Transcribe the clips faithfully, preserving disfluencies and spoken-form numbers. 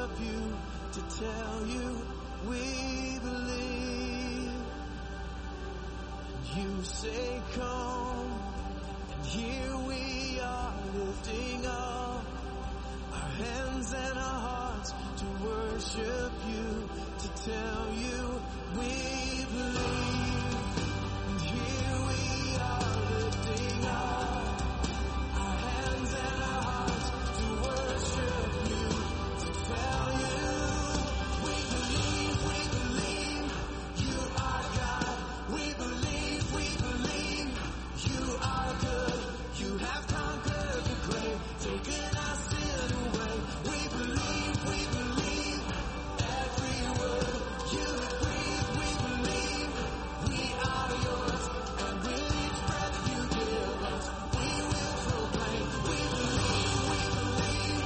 worship you, to tell you we believe. You say come, and here we are lifting up our hands and our hearts to worship you, to tell you we believe. And here we are lifting up our hands and our hearts to worship you, to tell you we believe, we believe you are God. We believe, we believe you are good. You have conquered the grave, taken our sin away. We believe, we believe every word you have breathed. We believe we are yours, and with each breath you give us, we will proclaim. We believe, we believe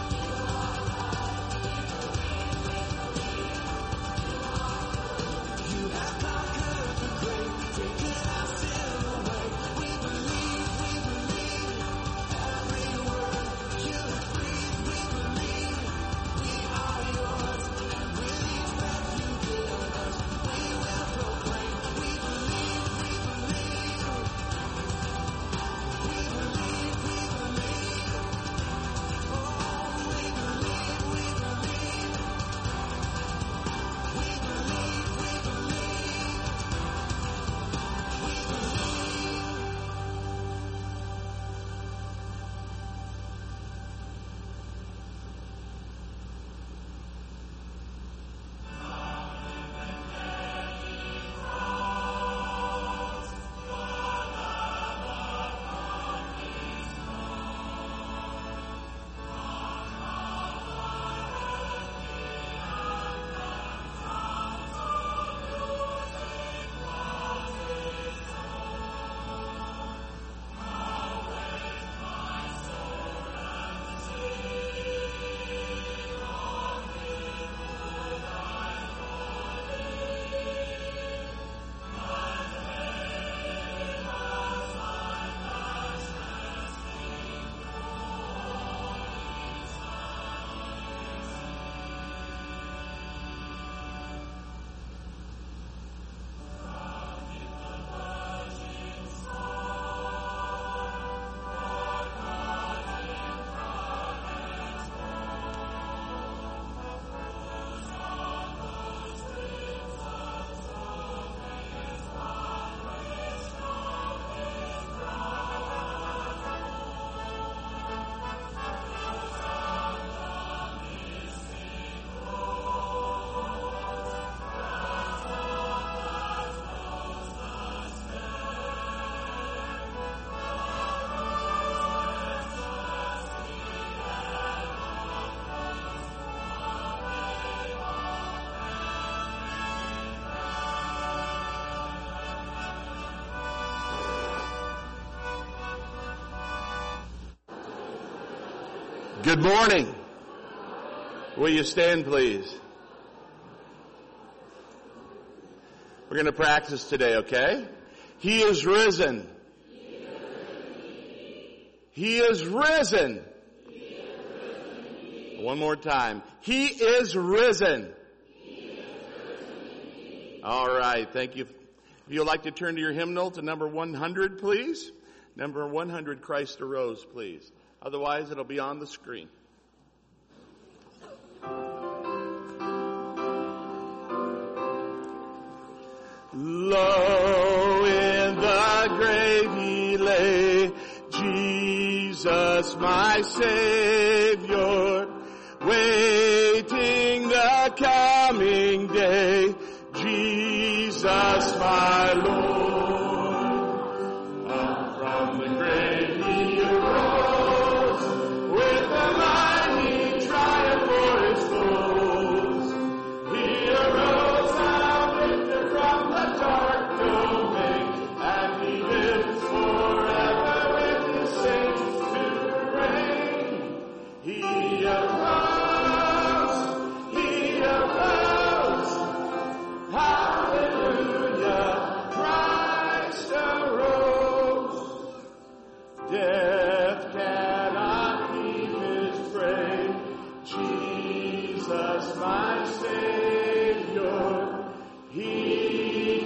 you have conquered the grave, taken our sin away. We believe, we believe every word you have breathed. We believe we are yours, and with each breath you give us, we will proclaim. We believe, we believe, we believe, we believe, oh, we believe, we believe, we believe, we believe, we believe. Good morning. Will you stand, please? We're going to practice today, okay? He is risen. He is risen. One more time. He is risen. All right. Thank you. If you'd like to turn to your hymnal to number one hundred, please. Number one hundred, Christ arose, please. Otherwise, it'll be on the screen. Lo, in the grave he lay, Jesus my Savior, waiting the coming day, Jesus my Lord. Up from the grave he arose, with a mighty triumph for his foes. He arose now victor from the dark domain, and he lives forever with his saints to reign. He arose, he arose, hallelujah, Christ arose. Death cannot keep his prey, Jesus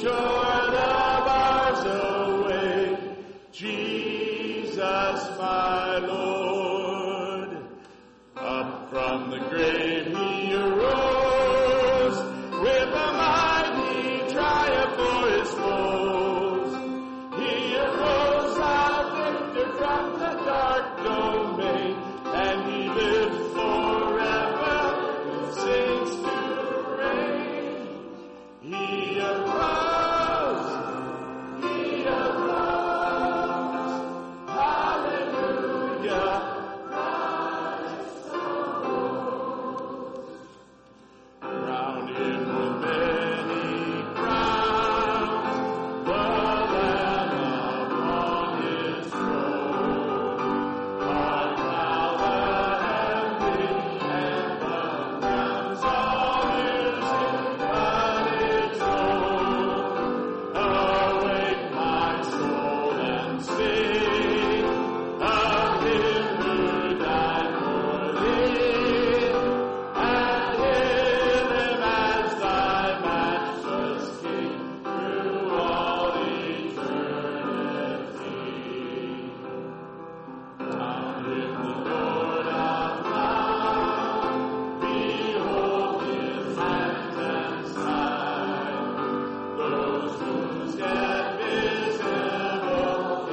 tore the bars away. Jesus, my Lord. Up from the grave he arose with a mighty triumph for his foes. He arose a victor from the dark domain, and he lives forever with saints to reign. He arose, he arose, hallelujah. Crowned him with many crowns, the Lamb upon his throne. Hark now the heavenly anthem rounds all music but its own. Awake my soul and sing of him who died for thee, and hail him as thy matchless King through all eternity. Crown him the Lord of love, behold his hands and side, those wounds yet visible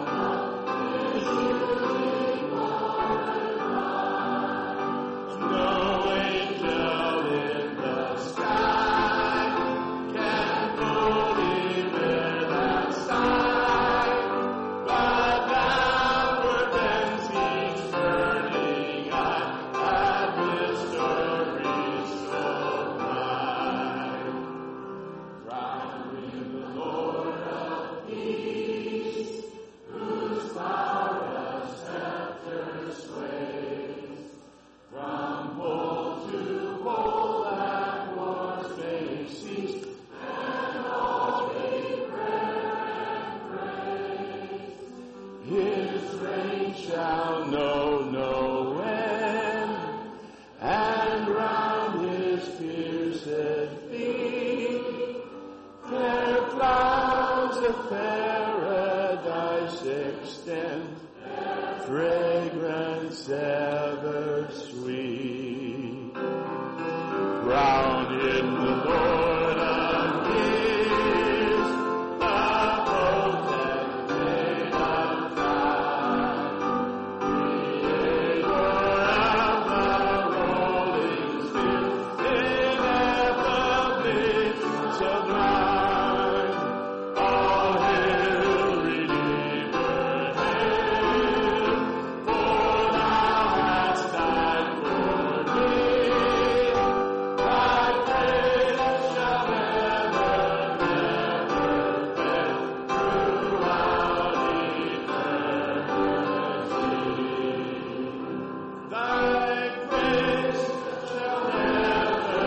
no angel in the sky can fully bear that sight, but downward bends each burning eye at mysteries so bright. Crowned in the Lord of peace, whose power a scepter sways. From pole to pole that wars may cease, and all be prayer and praise. His reign shall know no end, and round his pierced feet fair clouds of paradise extend, fragrance ever sweet. Crowned in the Lord of Kings, a potentate of God, Creator of the rolling sphere, ineffably sublime. All hail, Redeemer, hail, for thou hast died for me. Thy praise shall never, never fail throughout eternity. Thy praise shall never,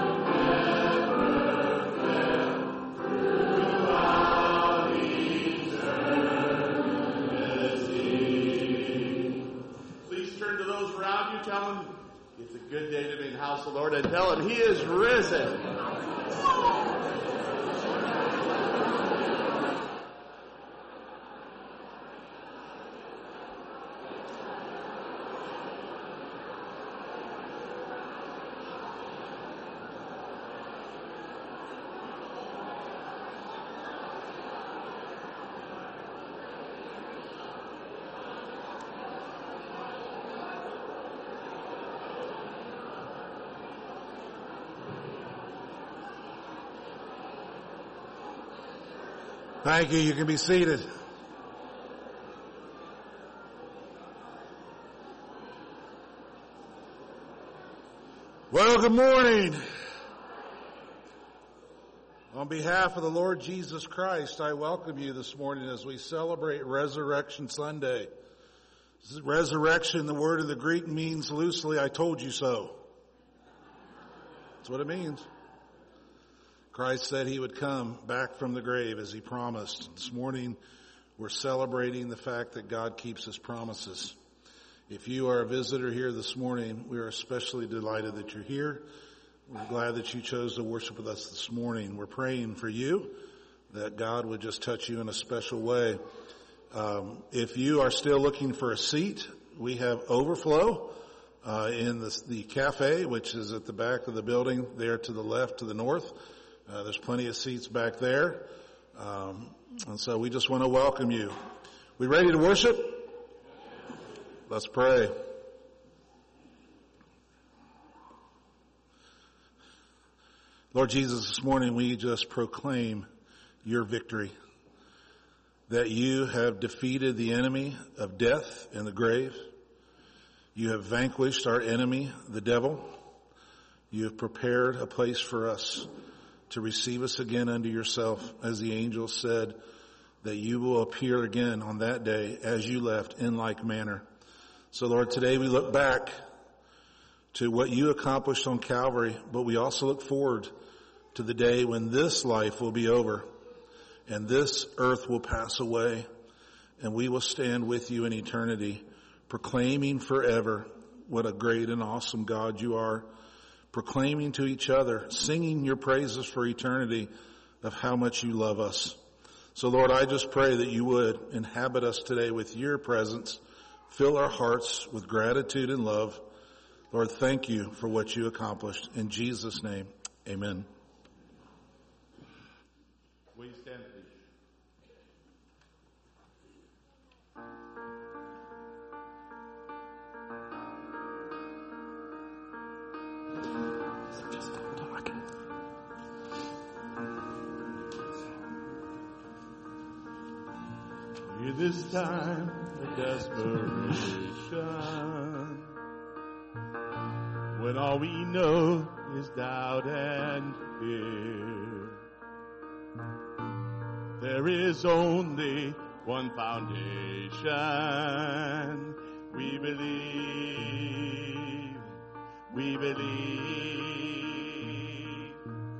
never fail throughout eternity. Please turn to those around you, tell them it's a good day to be in the house of the Lord, and tell him he is risen. Thank you. You can be seated. Well, good morning. On behalf of the Lord Jesus Christ, I welcome you this morning as we celebrate Resurrection Sunday. Resurrection, the word in the Greek means loosely, I told you so. That's what it means. Christ said he would come back from the grave as he promised. This morning, we're celebrating the fact that God keeps his promises. If you are a visitor here this morning, we are especially delighted that you're here. We're glad that you chose to worship with us this morning. We're praying for you. that God would just touch you in a special way. Um, if you are still looking for a seat, we have overflow uh, in the, the cafe, which is at the back of the building there to the left, to the north. Uh, there's plenty of seats back there. Um, and so we just want to welcome you. We ready to worship? Let's pray. Lord Jesus, this morning we just proclaim your victory, that you have defeated the enemy of death and the grave. You have vanquished our enemy, the devil. You have prepared a place for us to receive us again unto yourself, as the angel said, that you will appear again on that day as you left in like manner. So Lord, today we look back to what you accomplished on Calvary, but we also look forward to the day when this life will be over and this earth will pass away, and we will stand with you in eternity, proclaiming forever what a great and awesome God you are, proclaiming to each other, singing your praises for eternity of how much you love us. So Lord, I just pray that you would inhabit us today with your presence, fill our hearts with gratitude and love. Lord, thank you for what you accomplished. In Jesus' name, amen. Will you stand, please? In this time of desperation, when all we know is doubt and fear, there is only one foundation. We believe, we believe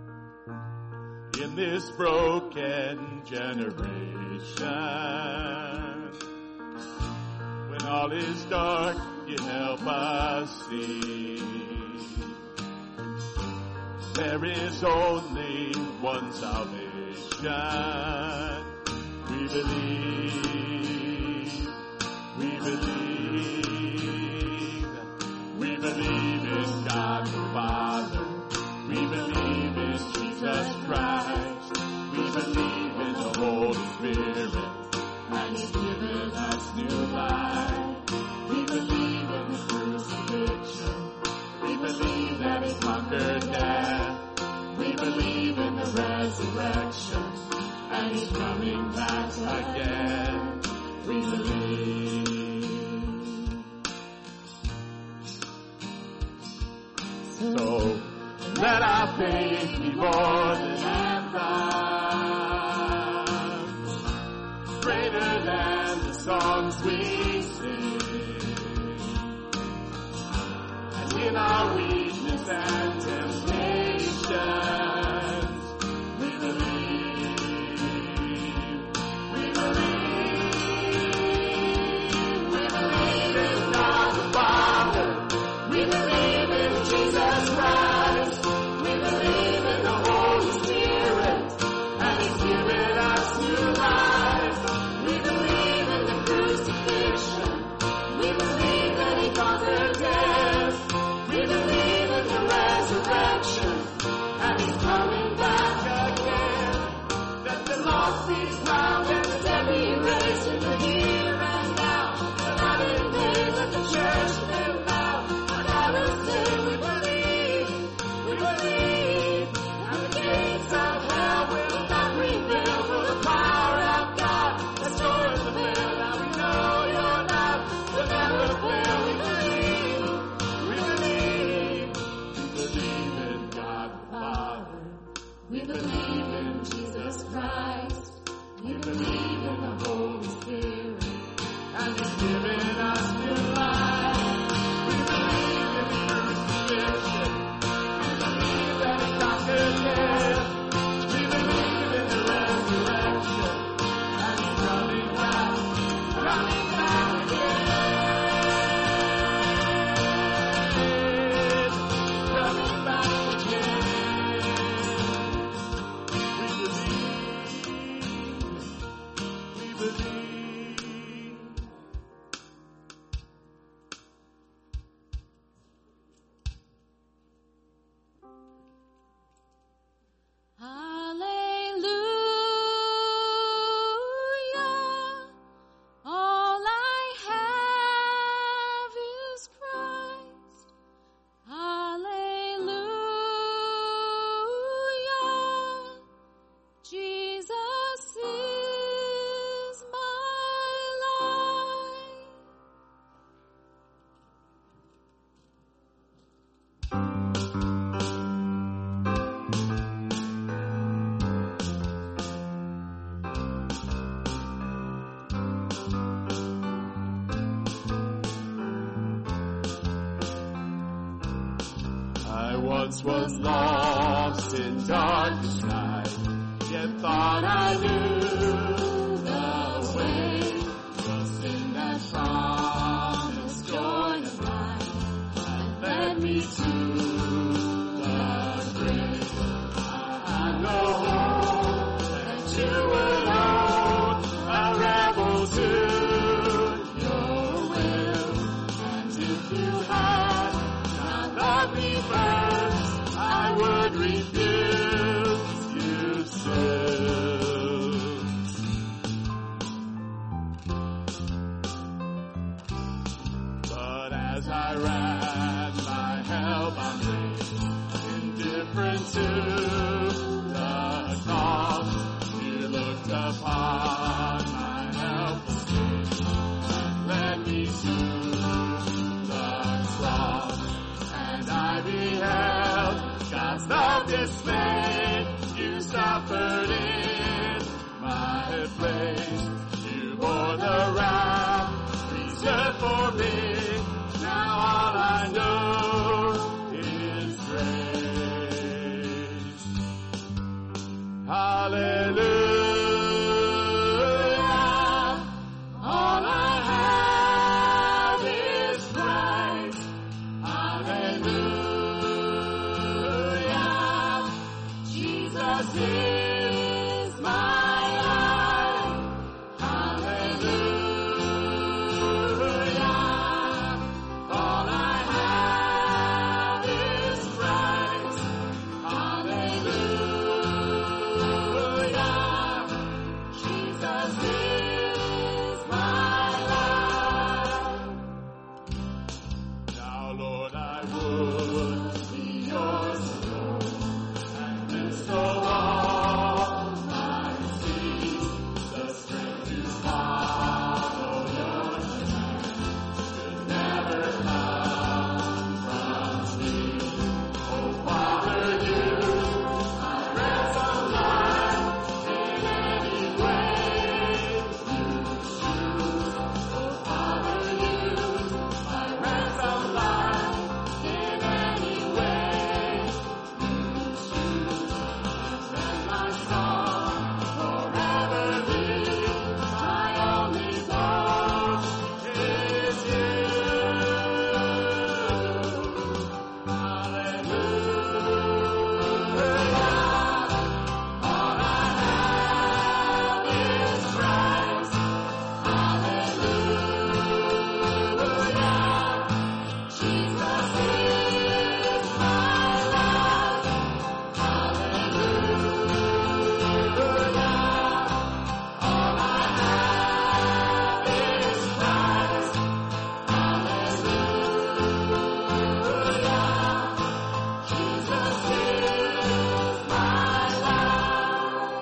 in this broken generation. When all is dark, you help us see. There is only one salvation. We believe, we believe, we believe in God the Father. We believe in Jesus Christ. We believe in the Holy Spirit, and He's given us new life. We believe in the crucifixion. We believe that He conquered death. We believe in the resurrection, and He's coming back again. We believe. So let our faith be more than anthems, greater than the songs we sing. And in our weakness and temptations, we believe, we believe, we believe in God the Father. We believe in Jesus Christ. We believe in the Holy Spirit, and He's given us new life. We believe in the crucifixion. We believe that He conquered death. We believe in the resurrection, and He's coming back again. That the lost be found and the dead be raised in the here and now. The night and day that the church live now. Another day we believe. I once was lost in darkest night, yet thought I knew the way. Trust in that promise, joy divine, and led me to the grave. I had no hope that you would hold a rebel to your will, and if you had not loved me first, I would refuse you still. But as I ran, my help I made, indifferent to the cost, you looked upon my helpless state and led me to the cross. And I beheld God's love displayed. You suffered in my place. You bore the wrath reserved for me. Now all I know is grace. Hallelujah. All I have is Christ. Hallelujah. Jesus is my life. Hallelujah. All I have is Christ. Hallelujah. Jesus is my life. Now, Lord, I would be yours alone, and bestow all my seed, the strength to follow your command should never come from me. Oh, Father, use my ransom life in any way you choose. Oh, Father, use my ransom life in any way you choose. And my song forever be, my only boast is you. Hallelujah. All I have is Christ. Hallelujah. Jesus is my life. Hallelujah. All I have is Christ. Hallelujah. Jesus is my life.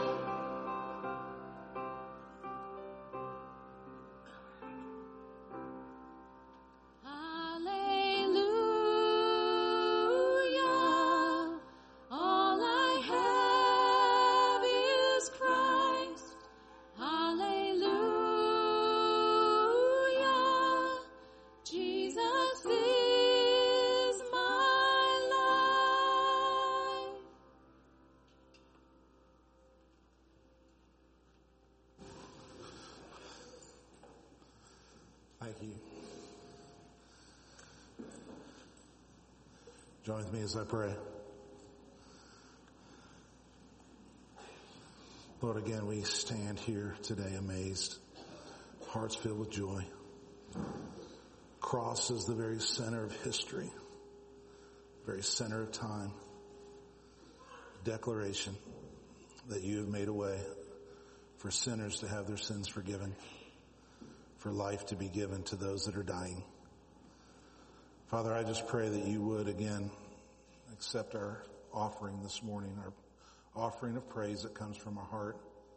Hallelujah. All I have is Christ. Hallelujah. Jesus is my life. Thank you. Join with me as I pray. Lord, again, we stand here today amazed, hearts filled with joy. Cross is the very center of history, very center of time. Declaration that you have made a way for sinners to have their sins forgiven, for life to be given to those that are dying. Father, I just pray that you would again accept our offering this morning, our offering of praise that comes from our heart.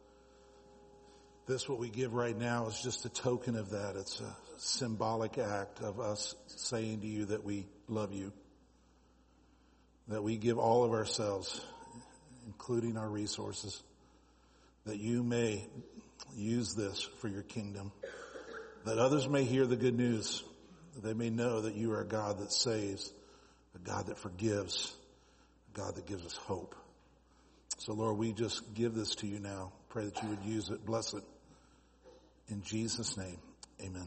This, what we give right now, is just a token of that. It's a symbolic act of us saying to you that we love you, that we give all of ourselves, including our resources, that you may use this for your kingdom, that others may hear the good news, that they may know that you are a God that saves, a God that forgives, a God that gives us hope. So Lord, we just give this to you now. Pray that you would use it. Bless it. In Jesus' name, amen.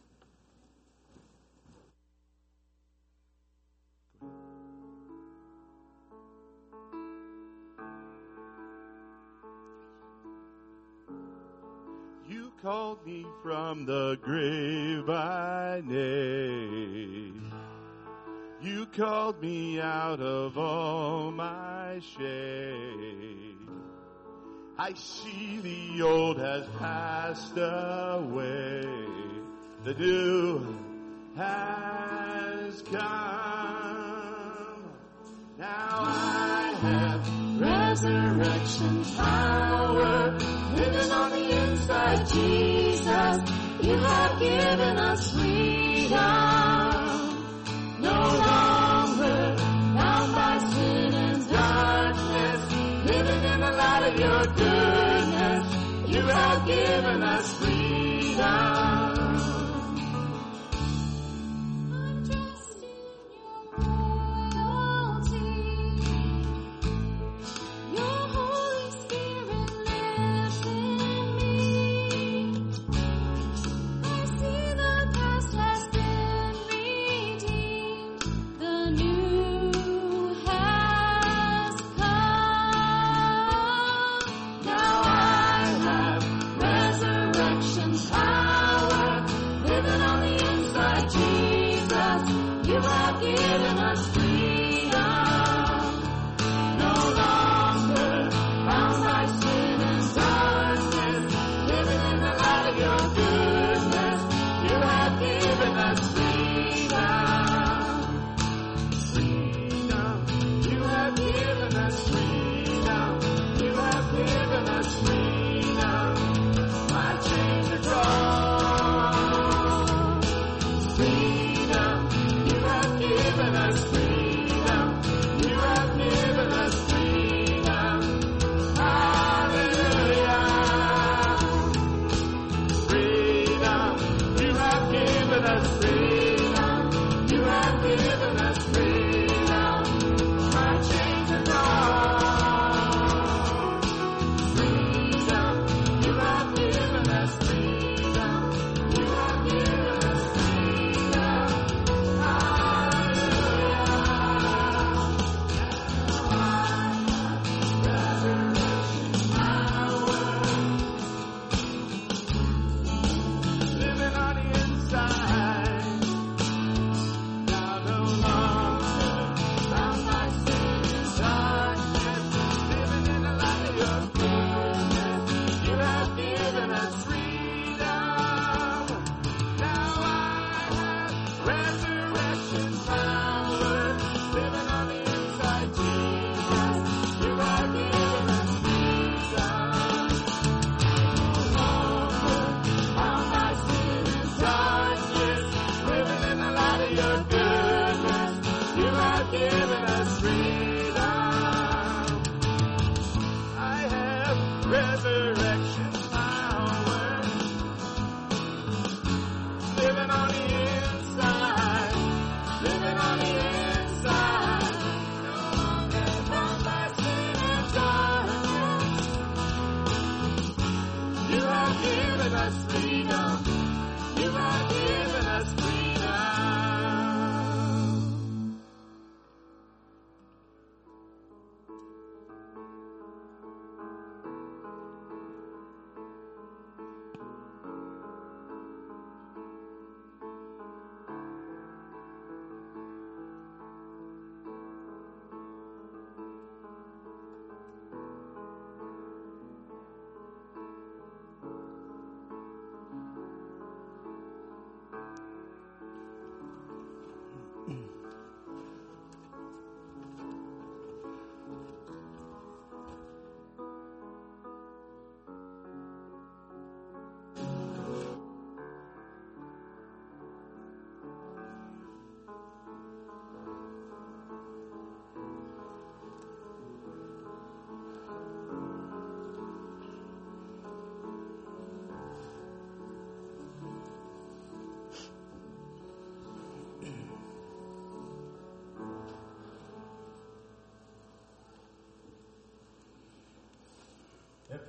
You called me from the grave by name. You called me out of all my shame. I see the old has passed away. The new has come. Now I have resurrection power living on the inside. Jesus, you have given us freedom. No longer bound by sin and darkness, living in the light of your goodness. You have given us freedom. I'm dressed in your royalty. Your Holy Spirit lives in me. I see the past has been redeemed. The new has come. Now I have resurrection power living on the inside. Jesus, you have given us freedom. No longer bound by sin and darkness, living in the light of your goodness. You have given us freedom. Freedom. You have given us freedom. You have given us freedom. My chains are gone. Freedom. You have given us freedom. You have given us freedom. Hallelujah. Freedom. You have given us freedom. You have given us freedom. My chains are gone. Freedom. You have given us freedom. You have given us freedom. Hallelujah. Resurrection power. Living on the inside. Now no longer bound by sin and darkness. Living in the light of your goodness. You have given us freedom. Now I have resurrection power. Living on the inside, Jesus. You have given us freedom. No longer bound by sin and darkness. Living in the light of your goodness. You have given us freedom. I have resurrection power. Living on the inside. Living on the inside. No longer bound by sin and darkness. You have given us freedom. You have given us freedom.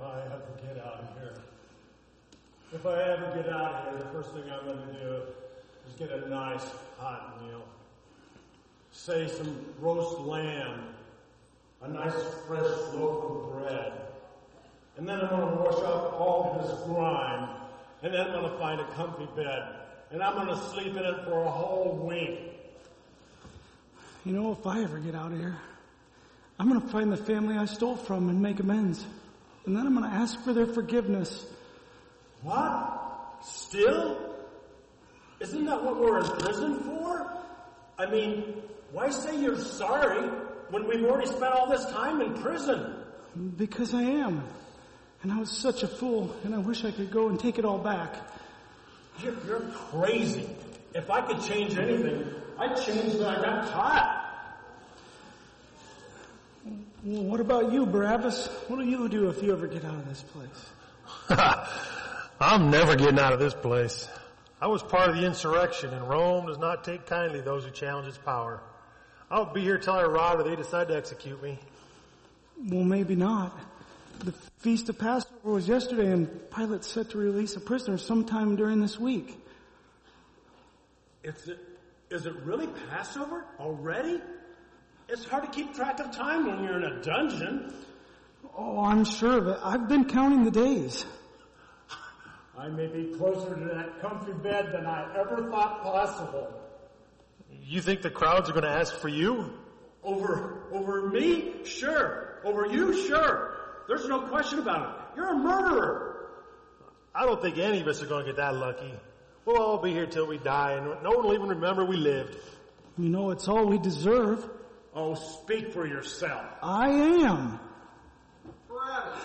if I ever get out of here, if I ever get out of here, the first thing I'm going to do is get a nice hot meal. Say some roast lamb, a nice fresh loaf of bread. And then I'm going to wash off all this grime. And then I'm going to find a comfy bed. And I'm going to sleep in it for a whole week. You know, if I ever get out of here, I'm going to find the family I stole from and make amends. And then I'm going to ask for their forgiveness. What? Still? Isn't that what we're in prison for? I mean, why say you're sorry when we've already spent all this time in prison? Because I am. And I was such a fool, and I wish I could go and take it all back. You're, you're crazy. If I could change anything, I'd change that I got caught. Well, what about you, Barabbas? What will you do if you ever get out of this place? I'm never getting out of this place. I was part of the insurrection, and Rome does not take kindly those who challenge its power. I'll be here till I rot or they decide to execute me. Well, maybe not. The Feast of Passover was yesterday, and Pilate's set to release a prisoner sometime during this week. Is it, is it really Passover already? It's hard to keep track of time when you're in a dungeon. Oh, I'm sure of it. I've been counting the days. I may be closer to that comfy bed than I ever thought possible. You think the crowds are going to ask for you? Over, over me? Sure. Over you? Sure. There's no question about it. You're a murderer. I don't think any of us are going to get that lucky. We'll all be here till we die, and no one will even remember we lived. You know, it's all we deserve. Oh, speak for yourself. I am. Barabbas.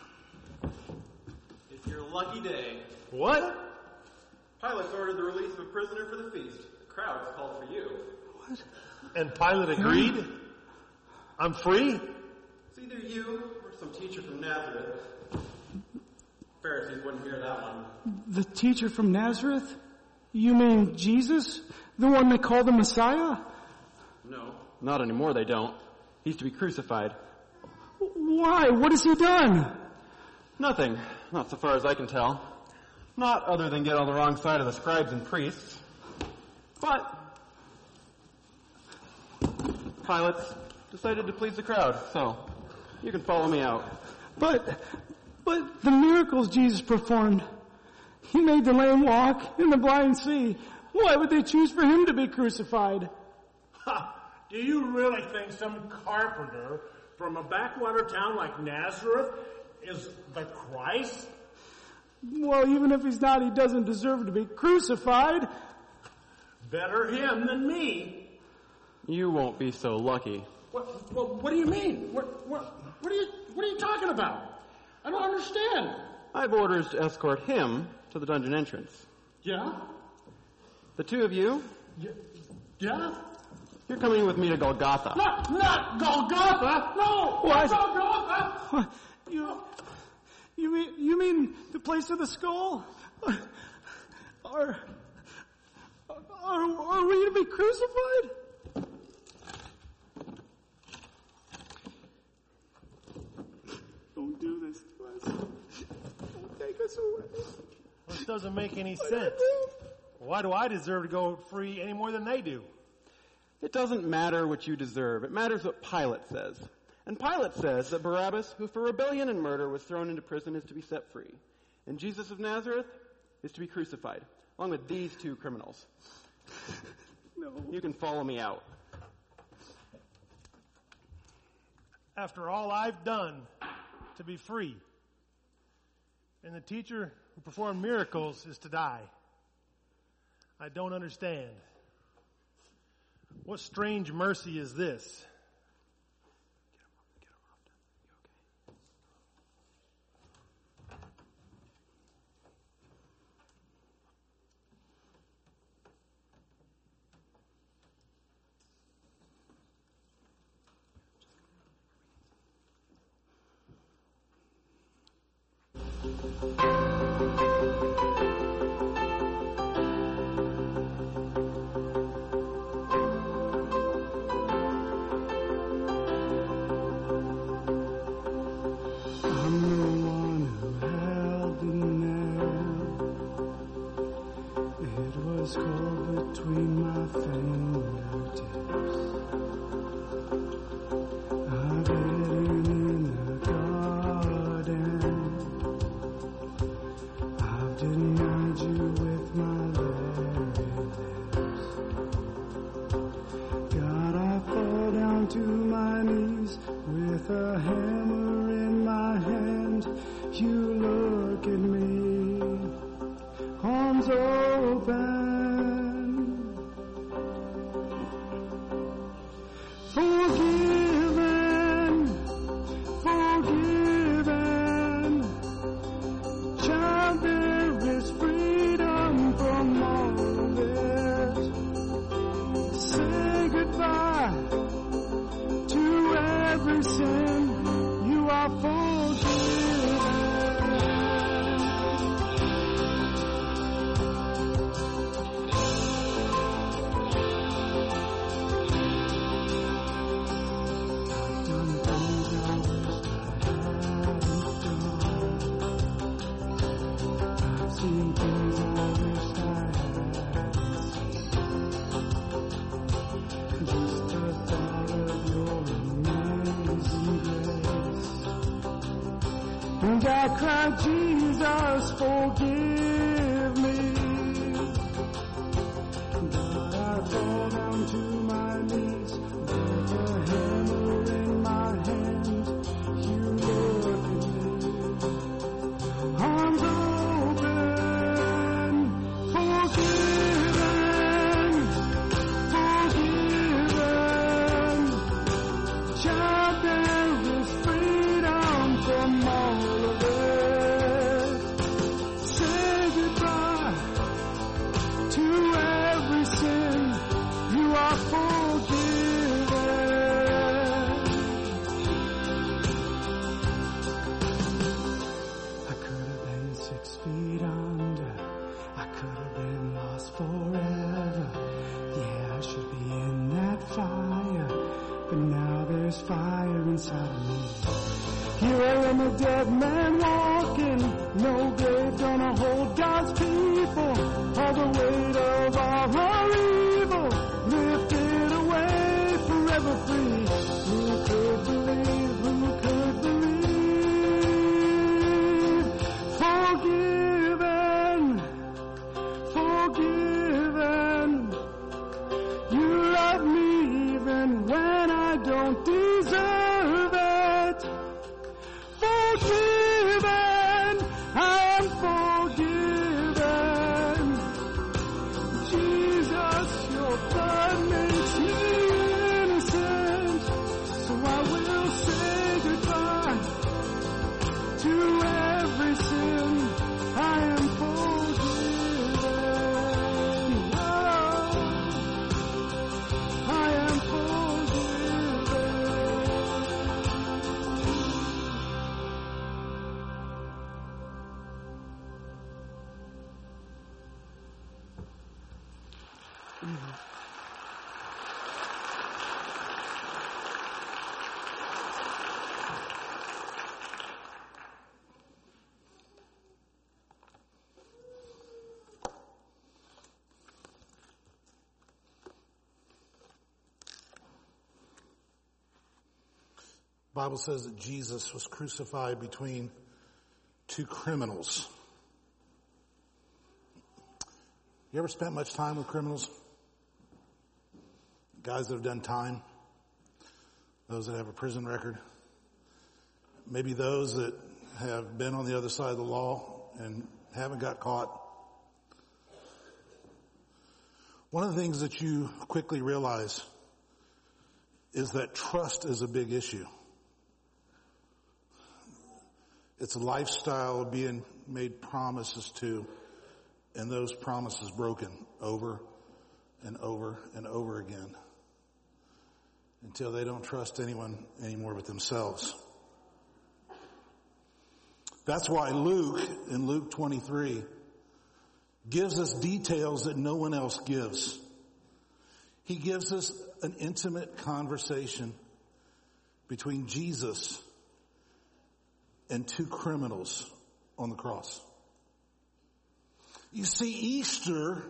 It's your lucky day. What? Pilate's ordered the release of a prisoner for the feast. The crowd's called for you. What? And Pilate agreed? I'm free? It's either you or some teacher from Nazareth. Pharisees wouldn't hear that one. The teacher from Nazareth? You mean Jesus? The one they call the Messiah? No, not anymore they don't. He's to be crucified. Why? What has he done? Nothing, not so far as I can tell. Not other than get on the wrong side of the scribes and priests. But Pilate's decided to please the crowd, so you can follow me out. But, but the miracles Jesus performed. He made the lame walk and the blind see. Why would they choose for him to be crucified? Ha! Do you really think some carpenter from a backwater town like Nazareth is the Christ? Well, even if he's not, he doesn't deserve to be crucified. Better him than me. You won't be so lucky. What, what, what do you mean? What, what, what, are you, what are you talking about? I don't understand. I have orders to escort him to the dungeon entrance. Yeah? The two of you, Y- yeah? you're coming with me to Golgotha. Not, not Golgotha! No! What? Not Golgotha! What? You, you mean, you mean the place of the skull? Are, are, are we to be crucified? Don't do this to us. Don't take us away. This doesn't make any sense. Why do I deserve to go free any more than they do? It doesn't matter what you deserve. It matters what Pilate says. And Pilate says that Barabbas, who for rebellion and murder was thrown into prison, is to be set free. And Jesus of Nazareth is to be crucified, along with these two criminals. No. You can follow me out. After all I've done to be free, and the teacher who performed miracles is to die. I don't understand. What strange mercy is this? garden in the garden. I've denied you with my lips. God, I fall down to my knees with a hammer in my hand. You look at me, arms open. Forgiven, forgiven. Child, there is freedom from all of it. Say goodbye to every sin. You are forgiven. And I cried, Jesus, forgive me. God, I fall down to my knees with a hammer in my hand. You look at me, arms open, forgiven, forgiven. Child, there is freedom from all. Fire inside of me. Here I am, a dead man walking. No grave gonna hold God's people. All the weight of all our evil lifted away, forever free. Who could believe? Who could believe? Forgiven, forgiven. You love me even when I don't deserve it. Forgiven, I am forgiven. Jesus, your blood makes me innocent. So I will say goodbye to every sin. I am forgiven. Oh, I am The Bible says that Jesus was crucified between two criminals. You ever spent much time with criminals? Guys that have done time? Those that have a prison record? Maybe those that have been on the other side of the law and haven't got caught? One of the things that you quickly realize is that trust is a big issue. It's a lifestyle of being made promises to, and those promises broken over and over and over again until they don't trust anyone anymore but themselves. That's why Luke, in Luke twenty-three, gives us details that no one else gives. He gives us an intimate conversation between Jesus and two criminals on the cross. You see, Easter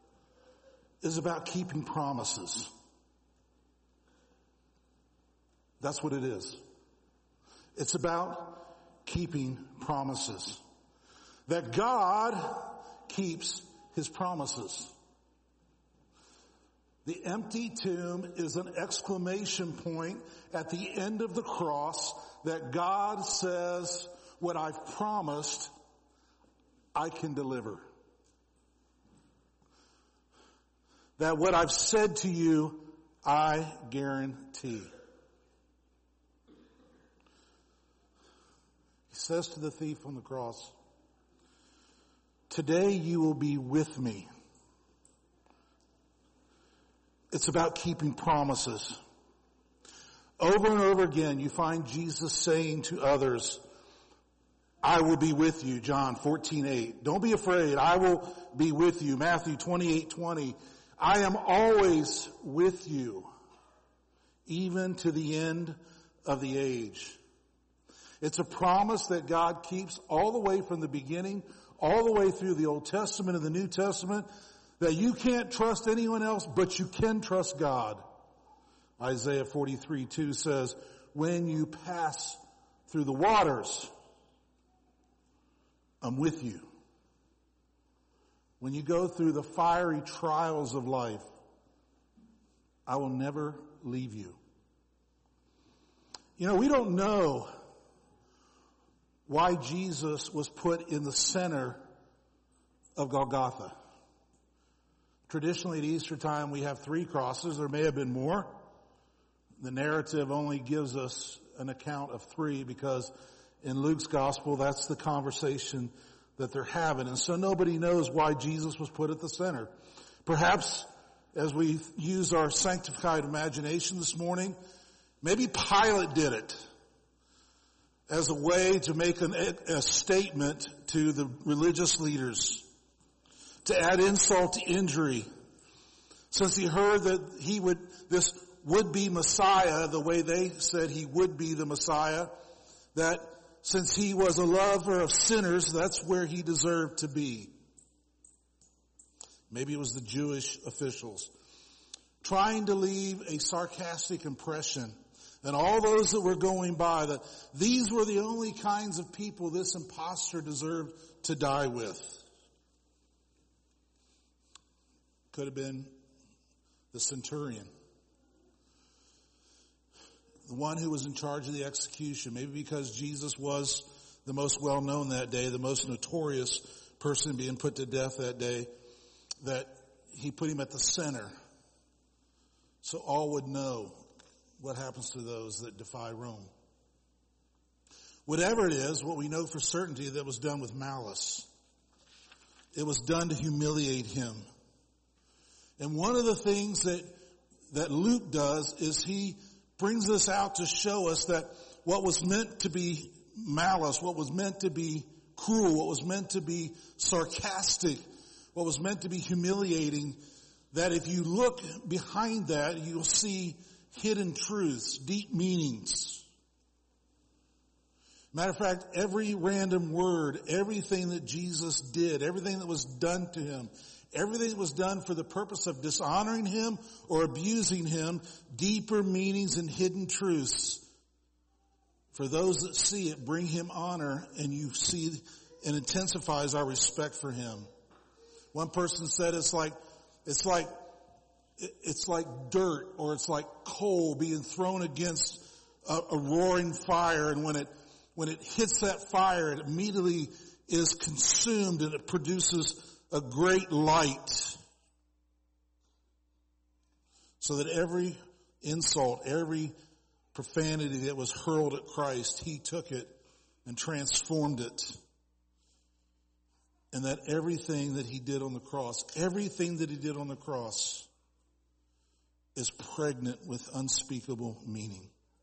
is about keeping promises. That's what it is. It's about keeping promises. That God keeps his promises. The empty tomb is an exclamation point at the end of the cross that God says, what I've promised, I can deliver. That what I've said to you, I guarantee. He says to the thief on the cross, today you will be with me. It's about keeping promises. Over and over again, you find Jesus saying to others, I will be with you, John fourteen eight. Don't be afraid, I will be with you, Matthew twenty-eight twenty. I am always with you, even to the end of the age. It's a promise that God keeps all the way from the beginning, all the way through the Old Testament and the New Testament, that you can't trust anyone else, but you can trust God. Isaiah forty-three two says, when you pass through the waters, I'm with you. When you go through the fiery trials of life, I will never leave you. You know, we don't know why Jesus was put in the center of Golgotha. Traditionally at Easter time we have three crosses. There may have been more. The narrative only gives us an account of three because in Luke's gospel that's the conversation that they're having. And so nobody knows why Jesus was put at the center. Perhaps as we use our sanctified imagination this morning, maybe Pilate did it as a way to make an, a statement to the religious leaders, to add insult to injury. Since he heard that he would, this would-be Messiah, the way they said he would be the Messiah, that since he was a lover of sinners, that's where he deserved to be. Maybe it was the Jewish officials trying to leave a sarcastic impression, and all those that were going by, that these were the only kinds of people this imposter deserved to die with. Could have been the centurion, the one who was in charge of the execution. Maybe because Jesus was the most well-known that day, the most notorious person being put to death that day, that he put him at the center so all would know what happens to those that defy Rome. Whatever it is, what we know for certainty, that was done with malice. It was done to humiliate him. And one of the things that, that Luke does is he brings this out to show us that what was meant to be malice, what was meant to be cruel, what was meant to be sarcastic, what was meant to be humiliating, that if you look behind that, you'll see hidden truths, deep meanings. Matter of fact, every random word, everything that Jesus did, everything that was done to him, everything that was done for the purpose of dishonoring him or abusing him, deeper meanings and hidden truths. For those that see it, bring him honor, and you see it intensifies our respect for him. One person said it's like, it's like, it's like dirt, or it's like coal being thrown against a, a roaring fire, and when it, when it hits that fire, it immediately is consumed and it produces a great light. So that every insult, every profanity that was hurled at Christ, he took it and transformed it. And that everything that he did on the cross, everything that he did on the cross is pregnant with unspeakable meaning.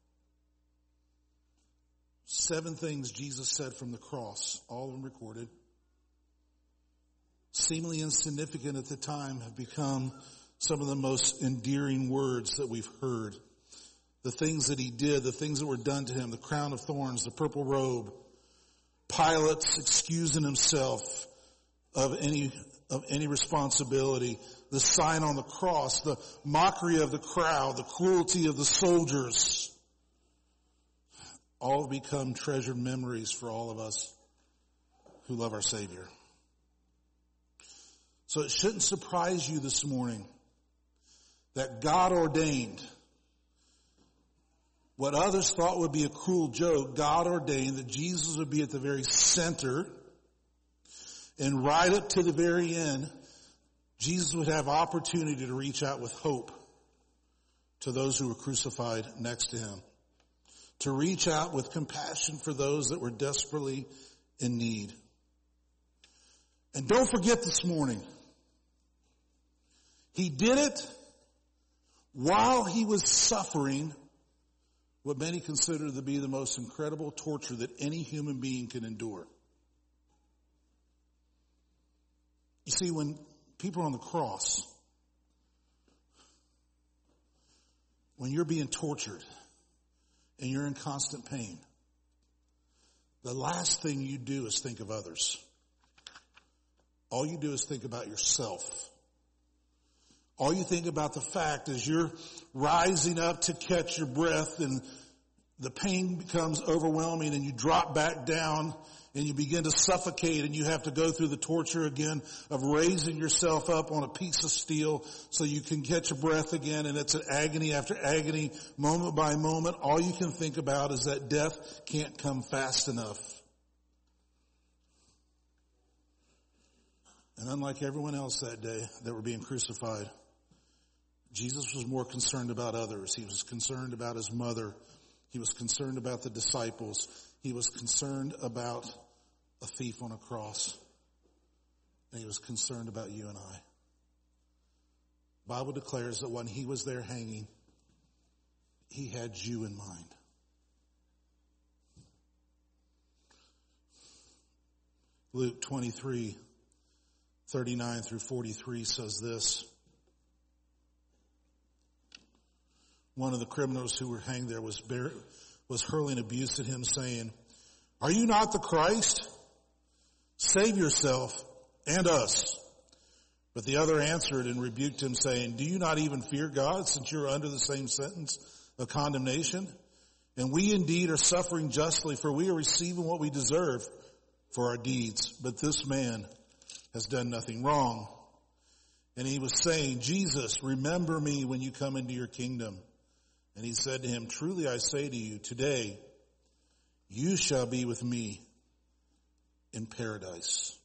Seven things Jesus said from the cross, all of them recorded, seemingly insignificant at the time, have become some of the most endearing words that we've heard. The things that he did, the things that were done to him, the crown of thorns, the purple robe, Pilate's excusing himself of any of any responsibility, the sign on the cross, the mockery of the crowd, the cruelty of the soldiers. all have become treasured memories for all of us who love our Savior. So it shouldn't surprise you this morning that God ordained what others thought would be a cruel joke. God ordained that Jesus would be at the very center, and right up to the very end, Jesus would have opportunity to reach out with hope to those who were crucified next to him, to reach out with compassion for those that were desperately in need. And don't forget this morning, he did it while he was suffering what many consider to be the most incredible torture that any human being can endure. You see, when people are on the cross, when you're being tortured and you're in constant pain, the last thing you do is think of others. All you do is think about yourself. All you think about the fact is you're rising up to catch your breath and the pain becomes overwhelming and you drop back down and you begin to suffocate and you have to go through the torture again of raising yourself up on a piece of steel so you can catch your breath again, and it's an agony after agony, moment by moment. All you can think about is that death can't come fast enough. And unlike everyone else that day that were being crucified, Jesus was more concerned about others. He was concerned about his mother. He was concerned about the disciples. He was concerned about a thief on a cross. And he was concerned about you and I. The Bible declares that when he was there hanging, he had you in mind. Luke twenty-three, thirty-nine through forty-three says this. One of the criminals who were hanged there was bear, was hurling abuse at him, saying, "Are you not the Christ? Save yourself and us." But the other answered and rebuked him, saying, "Do you not even fear God, since you are under the same sentence of condemnation? And we indeed are suffering justly, for we are receiving what we deserve for our deeds. But this man has done nothing wrong." And he was saying, "Jesus, remember me when you come into your kingdom." And he said to him, "Truly I say to you, today you shall be with me in paradise."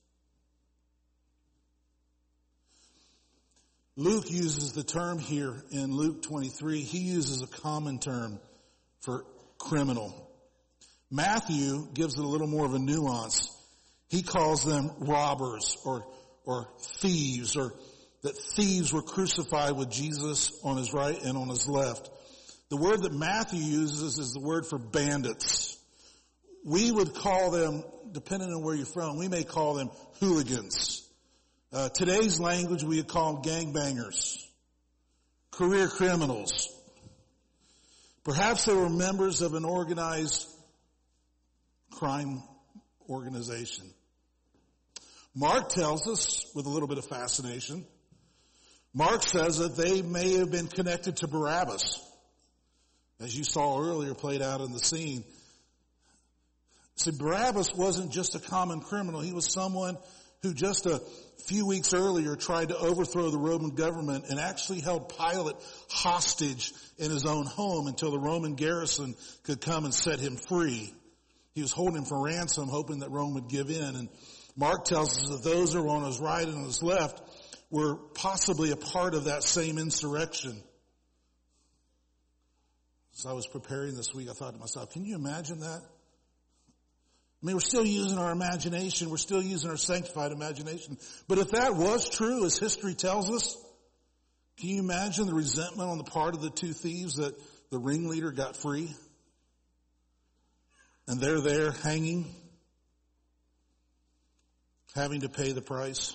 Luke uses the term here in Luke twenty-three. He uses a common term for criminal. Matthew gives it a little more of a nuance. He calls them robbers or, or thieves, or that thieves were crucified with Jesus on his right and on his left. The word that Matthew uses is the word for bandits. We would call them, depending on where you're from, we may call them hooligans. Uh, today's language, we would call them gangbangers, career criminals. Perhaps they were members of an organized crime organization. Mark tells us, with a little bit of fascination, Mark says that they may have been connected to Barabbas, as you saw earlier played out in the scene. See, Barabbas wasn't just a common criminal. He was someone who just a few weeks earlier tried to overthrow the Roman government and actually held Pilate hostage in his own home until the Roman garrison could come and set him free. He was holding him for ransom, hoping that Rome would give in. And Mark tells us that those who were on his right and on his left were possibly a part of that same insurrection. As I was preparing this week, I thought to myself, can you imagine that? I mean, we're still using our imagination. We're still using our sanctified imagination. But if that was true, as history tells us, can you imagine the resentment on the part of the two thieves that the ringleader got free? And they're there hanging, having to pay the price.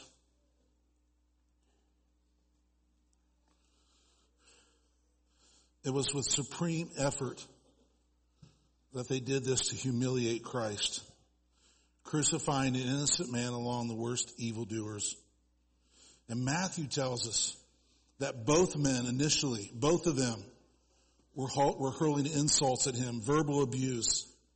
It was with supreme effort that they did this to humiliate Christ, crucifying an innocent man along the worst evildoers. And Matthew tells us that both men initially, both of them, were, were hurling insults at him, verbal abuse.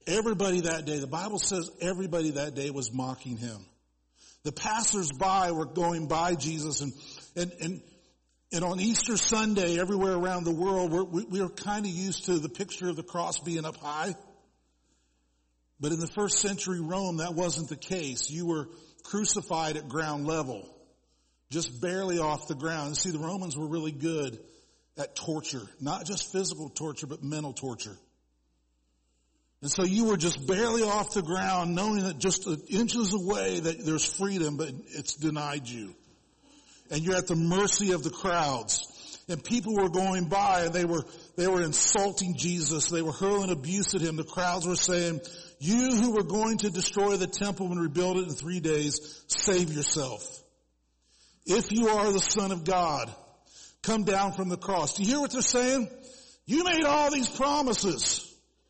Everybody that day, the Bible says everybody that day was mocking him. The passers-by were going by Jesus, and, and, and, and on Easter Sunday, everywhere around the world, we're, we, we are kind of used to the picture of the cross being up high. But in the first century Rome, that wasn't the case. You were crucified at ground level, just barely off the ground. You see, the Romans were really good at torture, not just physical torture, but mental torture. And so you were just barely off the ground, knowing that just inches away that there's freedom, but it's denied you. And you're at the mercy of the crowds. And people were going by and they were, they were insulting Jesus. They were hurling abuse at him. The crowds were saying, you who were going to destroy the temple and rebuild it in three days, save yourself. If you are the Son of God, come down from the cross. Do you hear what they're saying? You made all these promises.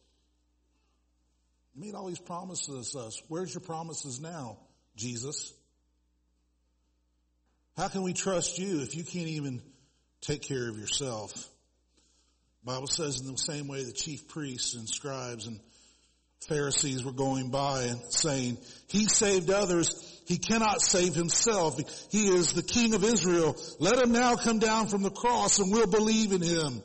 You made all these promises to us. Where's your promises now, Jesus? How can we trust you if you can't even take care of yourself? The Bible says in the same way the chief priests and scribes and Pharisees were going by and saying, he saved others, he cannot save himself. He is the King of Israel. Let him now come down from the cross and we'll believe in him.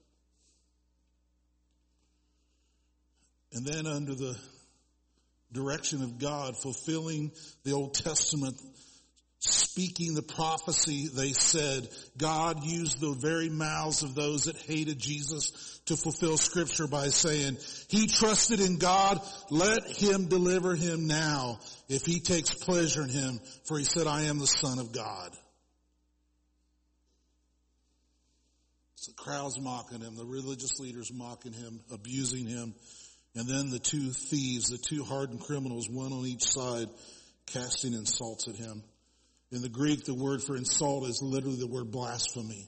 And then under the direction of God, fulfilling the Old Testament, speaking the prophecy, they said, God used the very mouths of those that hated Jesus to fulfill Scripture by saying, he trusted in God, let him deliver him now if he takes pleasure in him, for he said, I am the Son of God. So the crowd's mocking him, the religious leaders mocking him, abusing him. And then the two thieves, the two hardened criminals, one on each side, casting insults at him. In the Greek, the word for insult is literally the word blasphemy.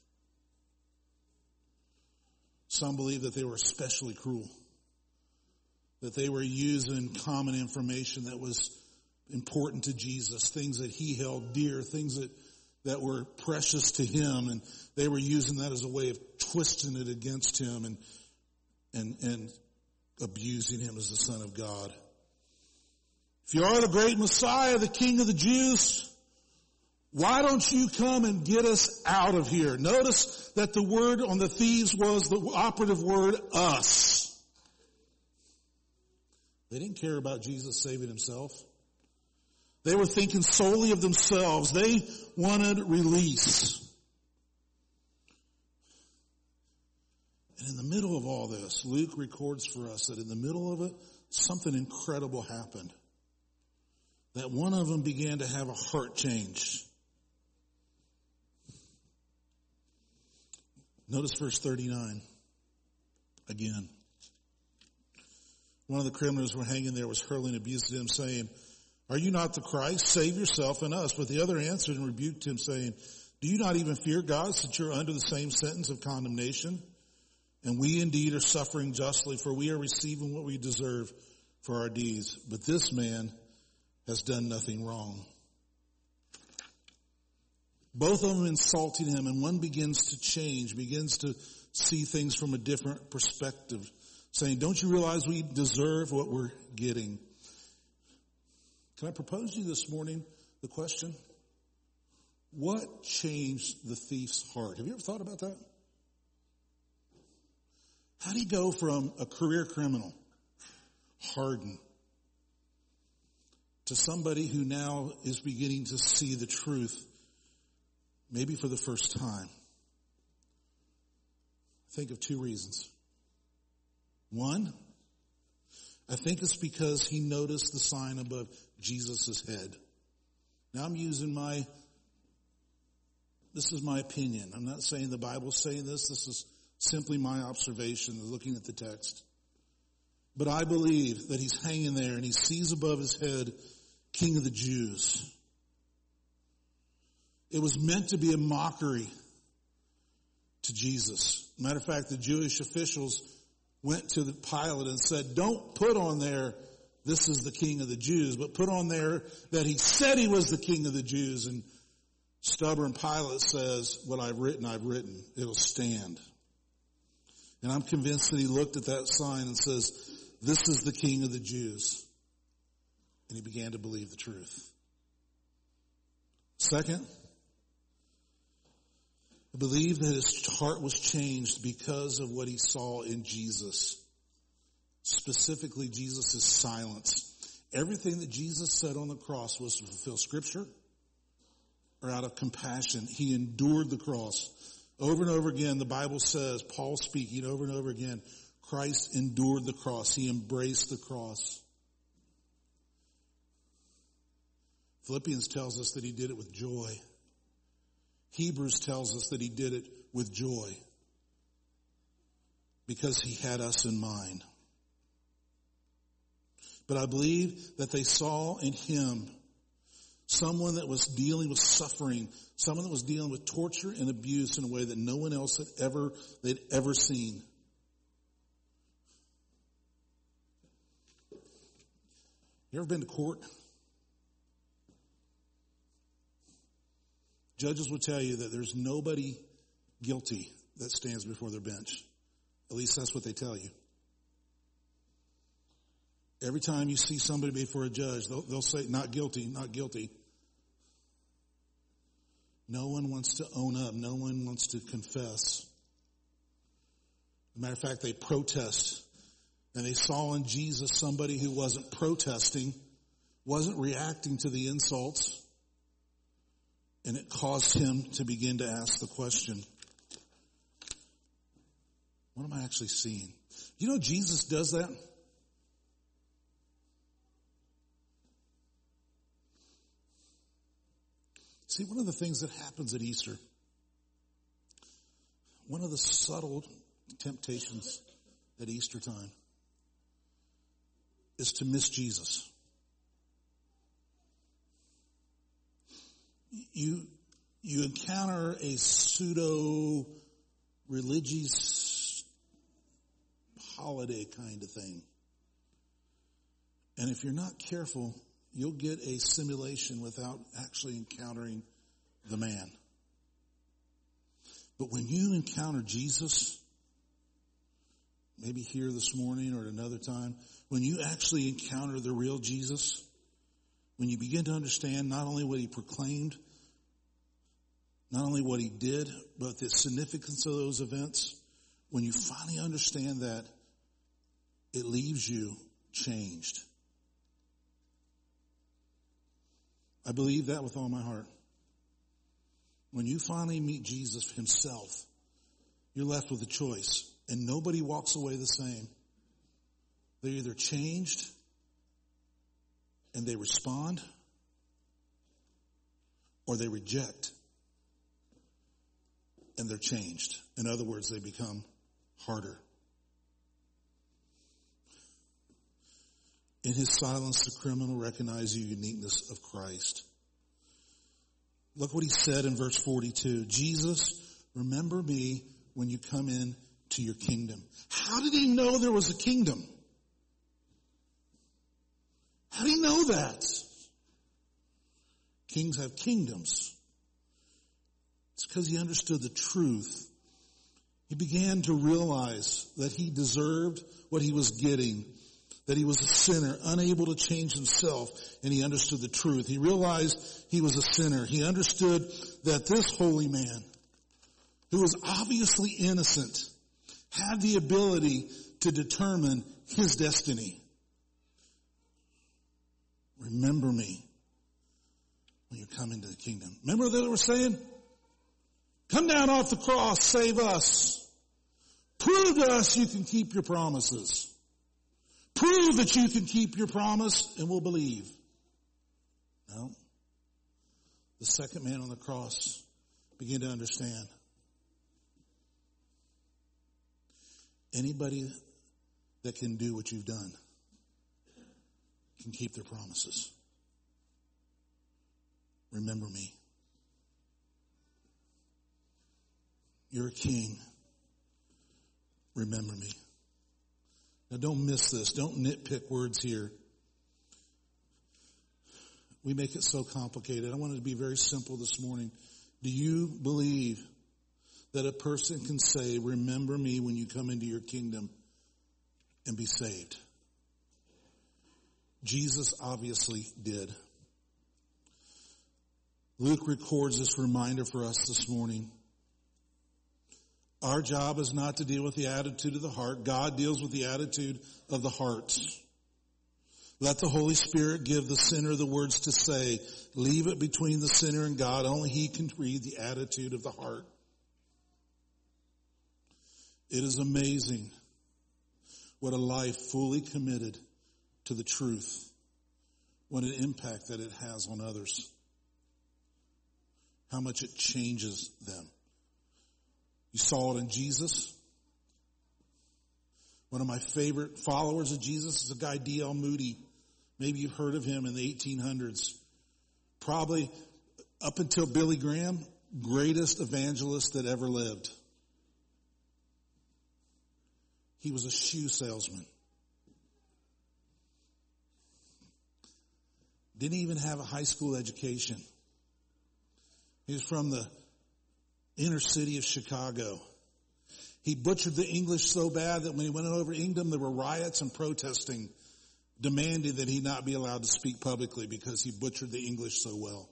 Some believe that they were especially cruel, that they were using common information that was important to Jesus, things that he held dear, things that, that were precious to him, and they were using that as a way of twisting it against him and and and abusing him as the Son of God. If you are the great Messiah, the King of the Jews, why don't you come and get us out of here? Notice that the word on the thieves was the operative word, us. They didn't care about Jesus saving himself. They were thinking solely of themselves. They wanted release. And in the middle of all this, Luke records for us that in the middle of it, something incredible happened. That one of them began to have a heart change. Notice verse thirty-nine. Again. One of the criminals who were hanging there was hurling abuse at him, saying, are you not the Christ? Save yourself and us. But the other answered and rebuked him, saying, do you not even fear God, since you're under the same sentence of condemnation? And we indeed are suffering justly, for we are receiving what we deserve for our deeds. But this man has done nothing wrong. Both of them insulting him, and one begins to change, begins to see things from a different perspective, saying, don't you realize we deserve what we're getting? Can I propose to you this morning the question, what changed the thief's heart? Have you ever thought about that? How do you go from a career criminal, hardened, to somebody who now is beginning to see the truth, maybe for the first time? Think of two reasons. One, I think it's because he noticed the sign above Jesus' head. Now I'm using my, this is my opinion. I'm not saying the Bible's saying this. This is simply my observation, looking at the text. But I believe that he's hanging there and he sees above his head, King of the Jews. It was meant to be a mockery to Jesus. Matter of fact, the Jewish officials went to the Pilate and said, don't put on there, this is the King of the Jews, but put on there that he said he was the King of the Jews. And stubborn Pilate says, what I've written, I've written. It'll stand. And I'm convinced that he looked at that sign and says, "This is the King of the Jews." And he began to believe the truth. Second, I believe that his heart was changed because of what he saw in Jesus. Specifically, Jesus' silence. Everything that Jesus said on the cross was to fulfill Scripture or out of compassion. He endured the cross. Over and over again, the Bible says, Paul speaking over and over again, Christ endured the cross. He embraced the cross. Philippians tells us that he did it with joy. Hebrews tells us that he did it with joy because he had us in mind. But I believe that they saw in him someone that was dealing with suffering, someone that was dealing with torture and abuse in a way that no one else had ever, they'd ever seen. You ever been to court? Judges will tell you that there's nobody guilty that stands before their bench. At least that's what they tell you. Every time you see somebody before a judge, they'll, they'll say, not guilty, not guilty. No one wants to own up. No one wants to confess. As a matter of fact, they protest. And they saw in Jesus somebody who wasn't protesting, wasn't reacting to the insults. And it caused him to begin to ask the question, what am I actually seeing? You know, Jesus does that. See, one of the things that happens at Easter, one of the subtle temptations at Easter time is to miss Jesus. You, you encounter a pseudo-religious holiday kind of thing. And if you're not careful, you'll get a simulation without actually encountering the man. But when you encounter Jesus, maybe here this morning or at another time, when you actually encounter the real Jesus, when you begin to understand not only what he proclaimed, not only what he did, but the significance of those events, when you finally understand that, it leaves you changed. I believe that with all my heart. When you finally meet Jesus himself, you're left with a choice, and nobody walks away the same. They're either changed and they respond, or they reject and they're changed. In other words, they become harder. In his silence, the criminal recognized the uniqueness of Christ. Look what he said in verse forty-two. Jesus, remember me when you come in to your kingdom. How did he know there was a kingdom? How do you know that? Kings have kingdoms. It's because he understood the truth. He began to realize that he deserved what he was getting, that he was a sinner, unable to change himself, and he understood the truth. He realized he was a sinner. He understood that this holy man, who was obviously innocent, had the ability to determine his destiny. Remember me when you come into the kingdom. Remember what they were saying? Come down off the cross, save us. Prove to us you can keep your promises. Prove that you can keep your promise and we'll believe. No. The second man on the cross began to understand. Anybody that can do what you've done can keep their promises. Remember me. You're a king. Remember me. Now don't miss this. Don't nitpick words here. We make it so complicated. I want it to be very simple this morning. Do you believe that a person can say, remember me when you come into your kingdom and be saved? Jesus obviously did. Luke records this reminder for us this morning. Our job is not to deal with the attitude of the heart. God deals with the attitude of the heart. Let the Holy Spirit give the sinner the words to say. Leave it between the sinner and God. Only He can read the attitude of the heart. It is amazing what a life fully committed to the truth, what an impact that it has on others, how much it changes them. You saw it in Jesus. One of my favorite followers of Jesus is a guy, D L Moody. Maybe you've heard of him in the eighteen hundreds. Probably up until Billy Graham, greatest evangelist that ever lived. He was a shoe salesman. Didn't even have a high school education. He was from the inner city of Chicago. He butchered the English so bad that when he went over England, there were riots and protesting, demanding that he not be allowed to speak publicly because he butchered the English so well.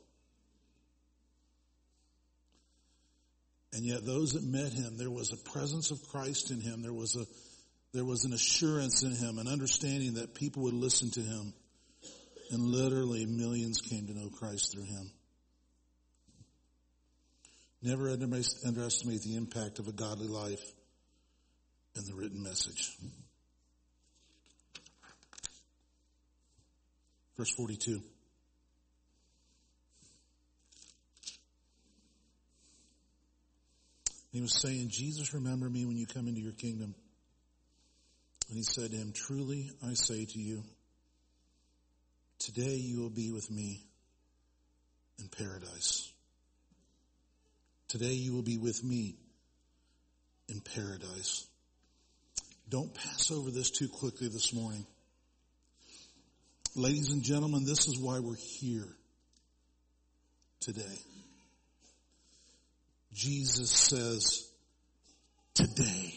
And yet those that met him, there was a presence of Christ in him. There was a, there was an assurance in him, an understanding that people would listen to him. And literally millions came to know Christ through him. Never underestimate the impact of a godly life in the written message. Verse forty-two. He was saying, Jesus, remember me when you come into your kingdom. And he said to him, truly I say to you, today you will be with me in paradise. Today you will be with me in paradise. Don't pass over this too quickly this morning. Ladies and gentlemen, this is why we're here today. Jesus says, today,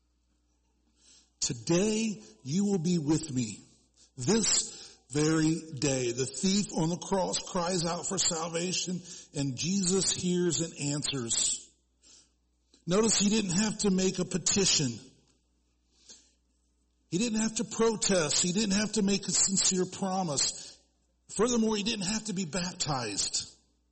today you will be with me. This very day. The thief on the cross cries out for salvation, and Jesus hears and answers. Notice he didn't have to make a petition. He didn't have to protest. He didn't have to make a sincere promise. Furthermore, he didn't have to be baptized.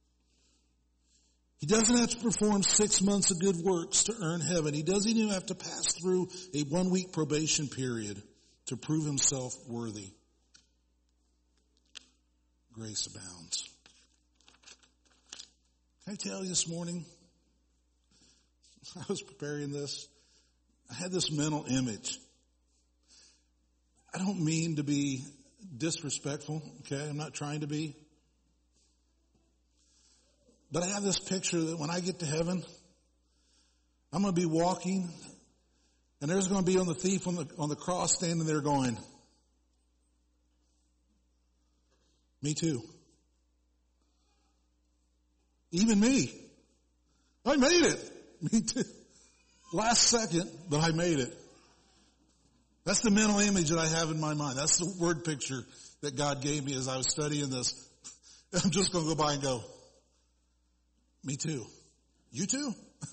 He doesn't have to perform six months of good works to earn heaven. He doesn't even have to pass through a one-week probation period to prove himself worthy. Grace abounds. Can I tell you this morning, I was preparing this, I had this mental image. I don't mean to be disrespectful, okay? I'm not trying to be. But I have this picture that when I get to heaven, I'm going to be walking, and there's going to be on the thief on the, on the cross standing there going, me too. Even me. I made it. Me too. Last second, but I made it. That's the mental image that I have in my mind. That's the word picture that God gave me as I was studying this. I'm just going to go by and go, me too. You too?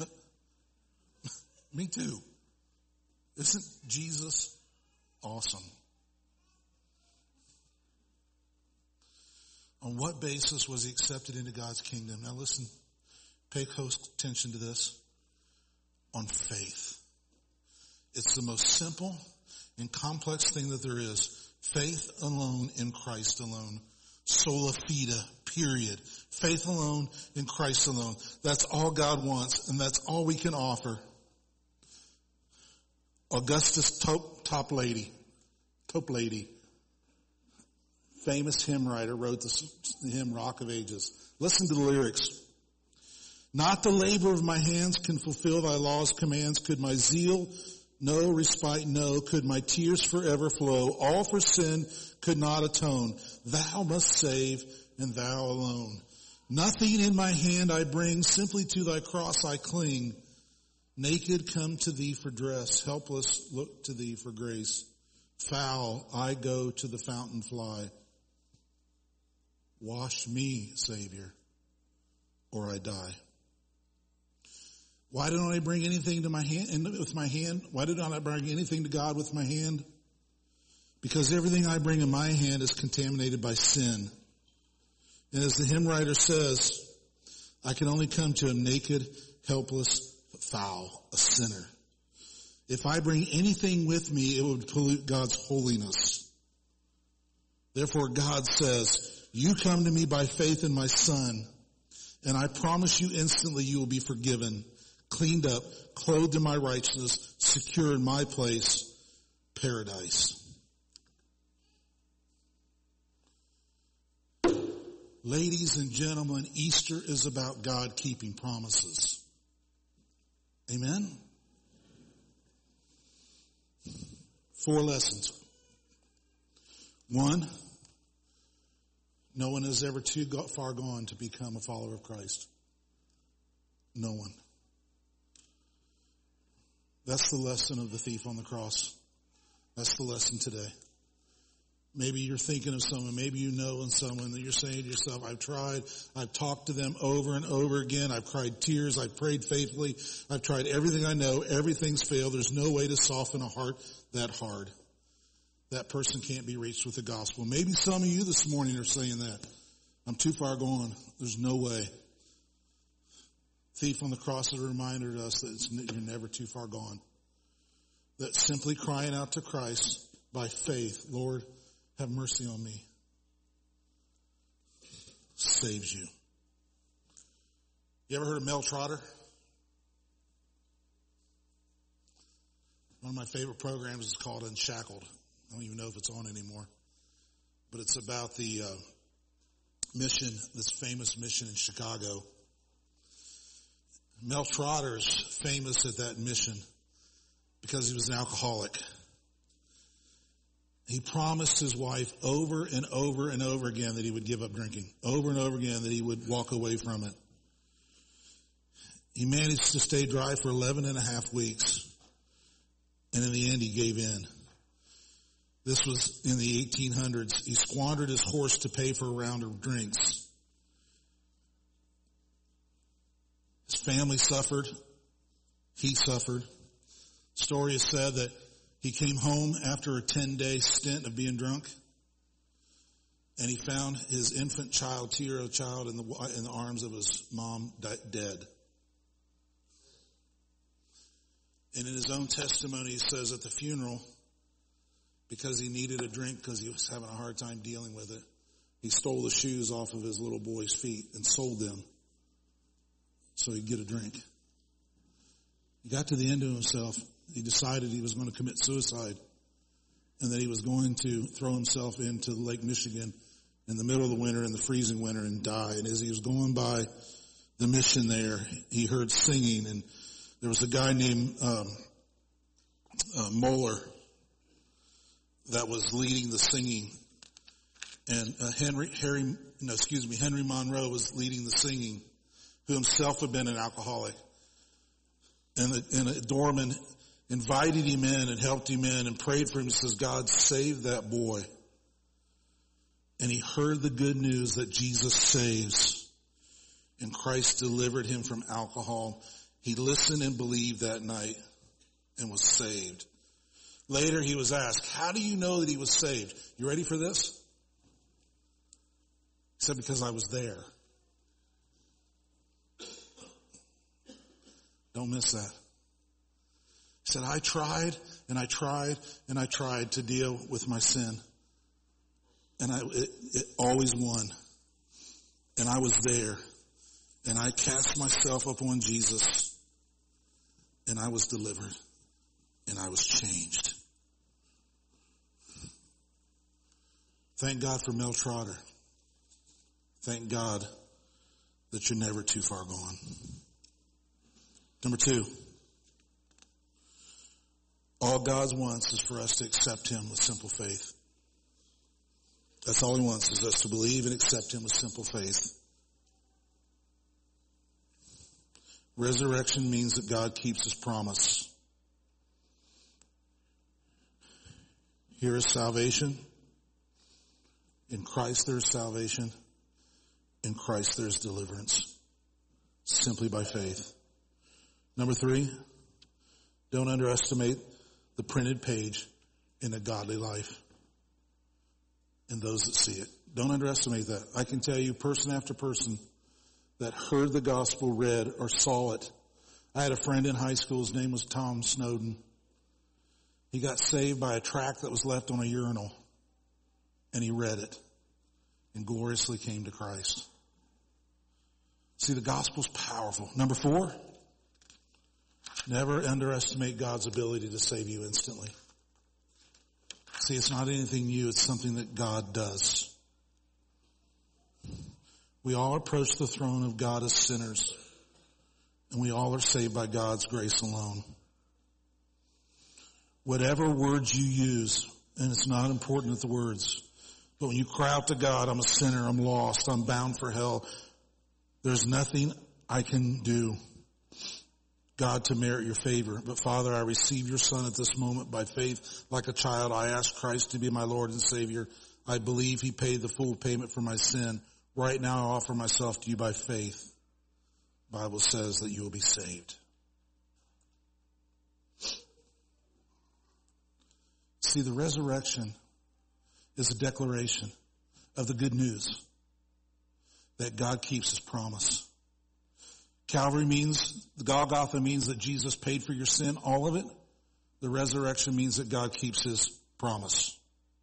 Me too. Isn't Jesus awesome? On what basis was he accepted into God's kingdom? Now listen, pay close attention to this. On faith. It's the most simple and complex thing that there is. Faith alone in Christ alone. Sola fide, period. Faith alone in Christ alone. That's all God wants, and that's all we can offer. Augustus Top, Top Lady, Top Lady, famous hymn writer, wrote the hymn Rock of Ages. Listen to the lyrics. Not the labor of my hands can fulfill thy law's commands. Could my zeal no respite know? Could my tears forever flow? All for sin could not atone. Thou must save, and thou alone. Nothing in my hand I bring, simply to thy cross I cling. Naked come to thee for dress, helpless look to thee for grace. Foul, I go to the fountain fly. Wash me, Savior, or I die. Why don't I bring anything to my hand with my hand? Why don't I bring anything to God with my hand? Because everything I bring in my hand is contaminated by sin. And as the hymn writer says, I can only come to him naked, helpless, foul, a sinner. If I bring anything with me, it would pollute God's holiness. Therefore, God says, you come to me by faith in my Son, and I promise you instantly you will be forgiven, cleaned up, clothed in my righteousness, secure in my place, paradise. Ladies and gentlemen, Easter is about God keeping promises. Amen? Four lessons. One, no one is ever too far gone to become a follower of Christ. No one. That's the lesson of the thief on the cross. That's the lesson today. Maybe you're thinking of someone, maybe you know someone that you're saying to yourself, I've tried, I've talked to them over and over again, I've cried tears, I've prayed faithfully, I've tried everything I know, everything's failed, there's no way to soften a heart that hard. That person can't be reached with the gospel. Maybe some of you this morning are saying that. I'm too far gone, there's no way. Thief on the cross is a reminder to us that it's, you're never too far gone. That simply crying out to Christ by faith, Lord, have mercy on me, saves you. You ever heard of Mel Trotter? One of my favorite programs is called Unshackled. I don't even know if it's on anymore. But it's about the uh, mission, this famous mission in Chicago. Mel Trotter's famous at that mission because he was an alcoholic. He promised his wife over and over and over again that he would give up drinking. Over and over again that he would walk away from it. He managed to stay dry for eleven and a half weeks. And in the end, he gave in. This was in the eighteen hundreds. He squandered his horse to pay for a round of drinks. His family suffered. He suffered. Story is said that he came home after a ten-day stint of being drunk, and he found his infant child, two-year-old child, in the in the arms of his mom, dead. And in his own testimony, he says at the funeral, because he needed a drink because he was having a hard time dealing with it, he stole the shoes off of his little boy's feet and sold them so he'd get a drink. He got to the end of himself. He decided he was going to commit suicide and that he was going to throw himself into Lake Michigan in the middle of the winter, in the freezing winter, and die. And as he was going by the mission there, he heard singing, and there was a guy named um, uh, Moeller that was leading the singing, and uh, Henry, Harry, no, excuse me, Henry Monroe was leading the singing, who himself had been an alcoholic, and, the, and a doorman invited him in and helped him in and prayed for him. He says, God, save that boy. And he heard the good news that Jesus saves, and Christ delivered him from alcohol. He listened and believed that night and was saved. Later he was asked, how do you know that he was saved? You ready for this? He said, because I was there. Don't miss that. He said, I tried and I tried and I tried to deal with my sin. And I, it, it always won. And I was there. And I cast myself upon Jesus. And I was delivered. And I was changed. Thank God for Mel Trotter. Thank God that you're never too far gone. Number two. All God wants is for us to accept Him with simple faith. That's all He wants, is us to believe and accept Him with simple faith. Resurrection means that God keeps His promise. Here is salvation. In Christ there is salvation. In Christ there is deliverance. Simply by faith. Number three, don't underestimate the printed page in a godly life and those that see it. Don't underestimate that. I can tell you person after person that heard the gospel read or saw it. I had a friend in high school, his name was Tom Snowden. He got saved by a tract that was left on a urinal, and he read it and gloriously came to Christ. See, the gospel's powerful. Number four, never underestimate God's ability to save you instantly. See, it's not anything new, it's something that God does. We all approach the throne of God as sinners, and we all are saved by God's grace alone. Whatever words you use, and it's not important at the words, but when you cry out to God, I'm a sinner, I'm lost, I'm bound for hell, there's nothing I can do, God, to merit your favor. But Father, I receive your Son at this moment by faith. Like a child, I ask Christ to be my Lord and Savior. I believe he paid the full payment for my sin. Right now I offer myself to you by faith. The Bible says that you will be saved. See, the resurrection is a declaration of the good news that God keeps his promise. Calvary means, the Golgotha means that Jesus paid for your sin, all of it. The resurrection means that God keeps his promise.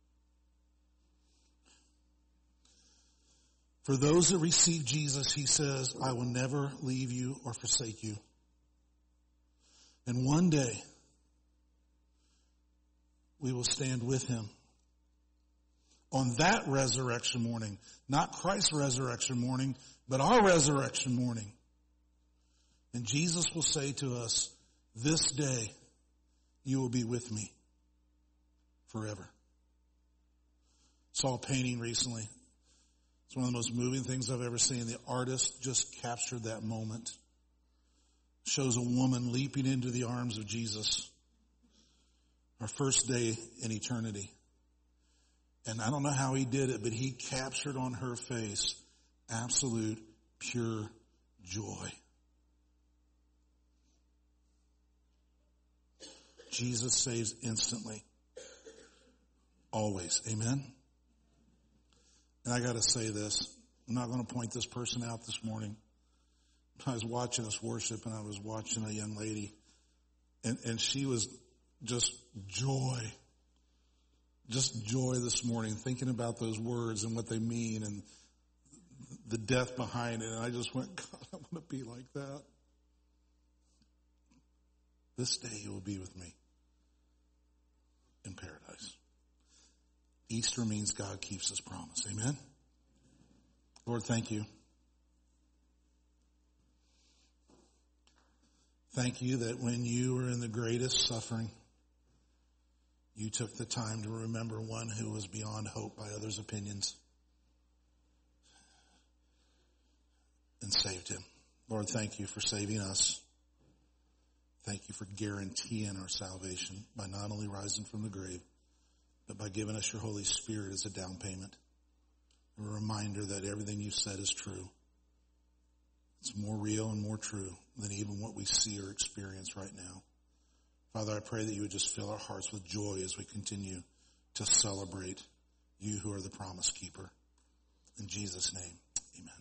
For those that receive Jesus, he says, I will never leave you or forsake you. And one day, we will stand with him on that resurrection morning. Not Christ's resurrection morning, but our resurrection morning. And Jesus will say to us, this day you will be with me forever. Saw a painting recently. It's one of the most moving things I've ever seen. The artist just captured that moment. Shows a woman leaping into the arms of Jesus. Our first day in eternity. And I don't know how he did it, but he captured on her face absolute, pure joy. Jesus saves instantly. Always. Amen? And I got to say this. I'm not going to point this person out this morning. I was watching us worship, and I was watching a young lady, and, and she was just joy. Just joy this morning, thinking about those words and what they mean and the depth behind it. And I just went, God, I want to be like that. This day you will be with me in paradise. Easter means God keeps his promise. Amen? Lord, thank you. Thank you that when you were in the greatest suffering, you took the time to remember one who was beyond hope by others' opinions and saved him. Lord, thank you for saving us. Thank you for guaranteeing our salvation by not only rising from the grave, but by giving us your Holy Spirit as a down payment. A reminder that everything you said is true. It's more real and more true than even what we see or experience right now. Father, I pray that you would just fill our hearts with joy as we continue to celebrate you who are the promise keeper. In Jesus' name, amen.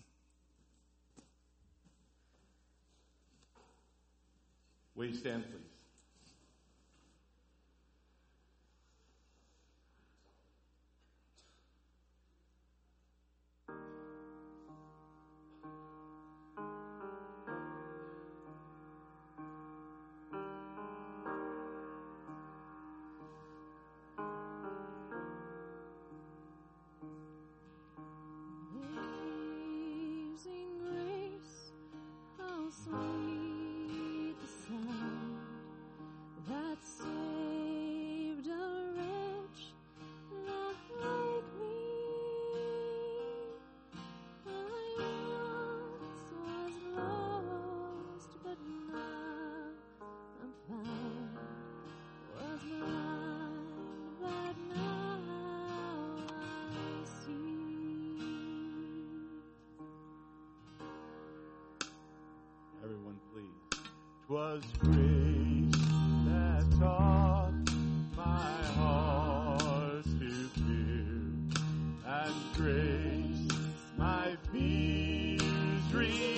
Will you stand, please? Amazing grace, how sweet the sound 'Twas grace that taught my heart to fear, and grace my fears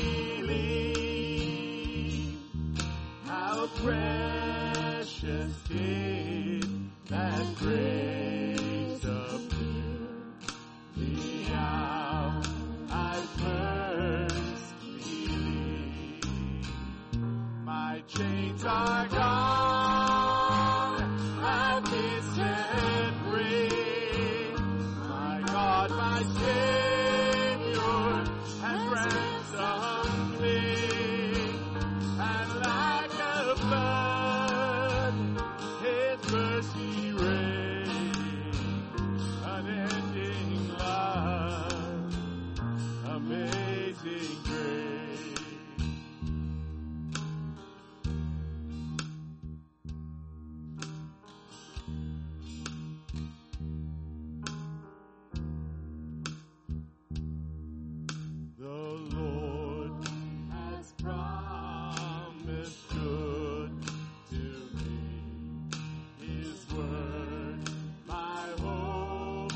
relieved. How precious did that grace appear the hour I first believed. My chains are gone, I've been set free. My God, my Savior has ransomed me, and like a flood, His mercy reigns, unending love, amazing grace. The Lord has promised good to me. His word my hope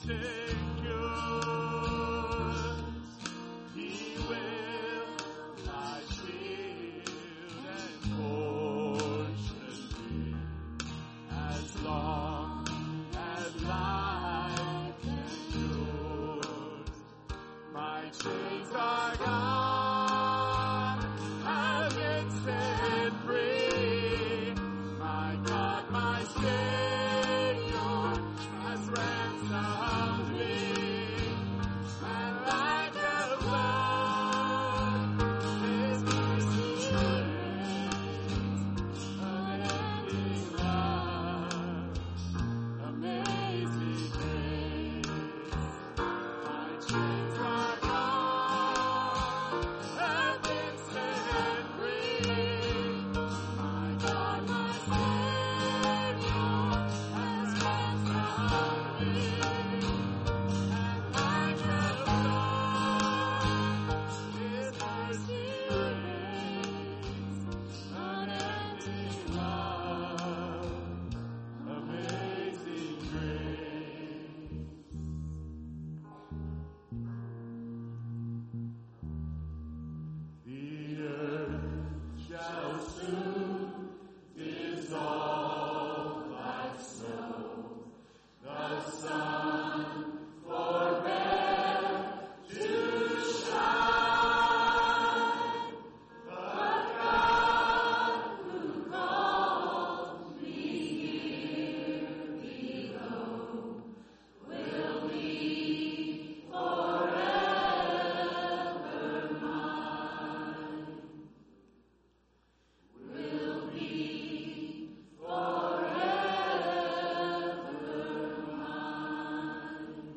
secures. He will my shield and portion be, as long as life endures. My chains are gone, I've been set free. My God, my Savior has ransomed me, and like a flood, His mercy reigns, unending love, amazing grace. My chains are gone, I've been set free. My God, my Savior has ransomed me, and like a flood, His mercy reigns, unending love, amazing grace. The earth shall soon dissolve like snow, the sun forbear to shine. But God, who calls me here below, will be forever mine. Will be forever mine.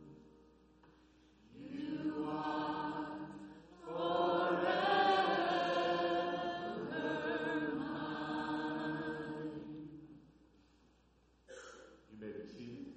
You are forever mine. You may be seated.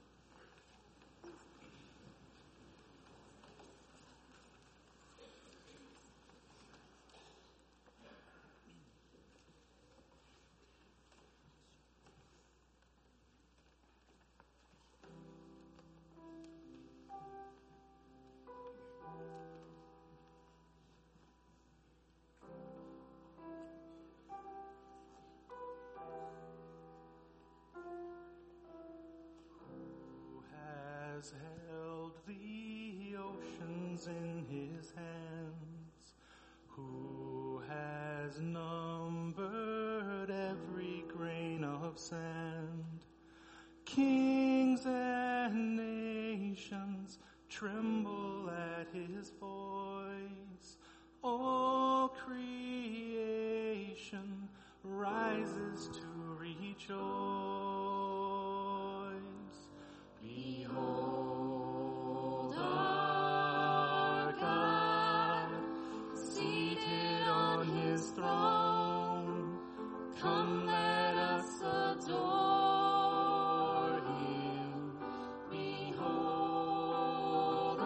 Who has held the oceans in his hands? Who has numbered every grain of sand? Kings and nations tremble at his voice. All creation rises to rejoice. Behold our God, seated on his throne. Come, let us adore him. Behold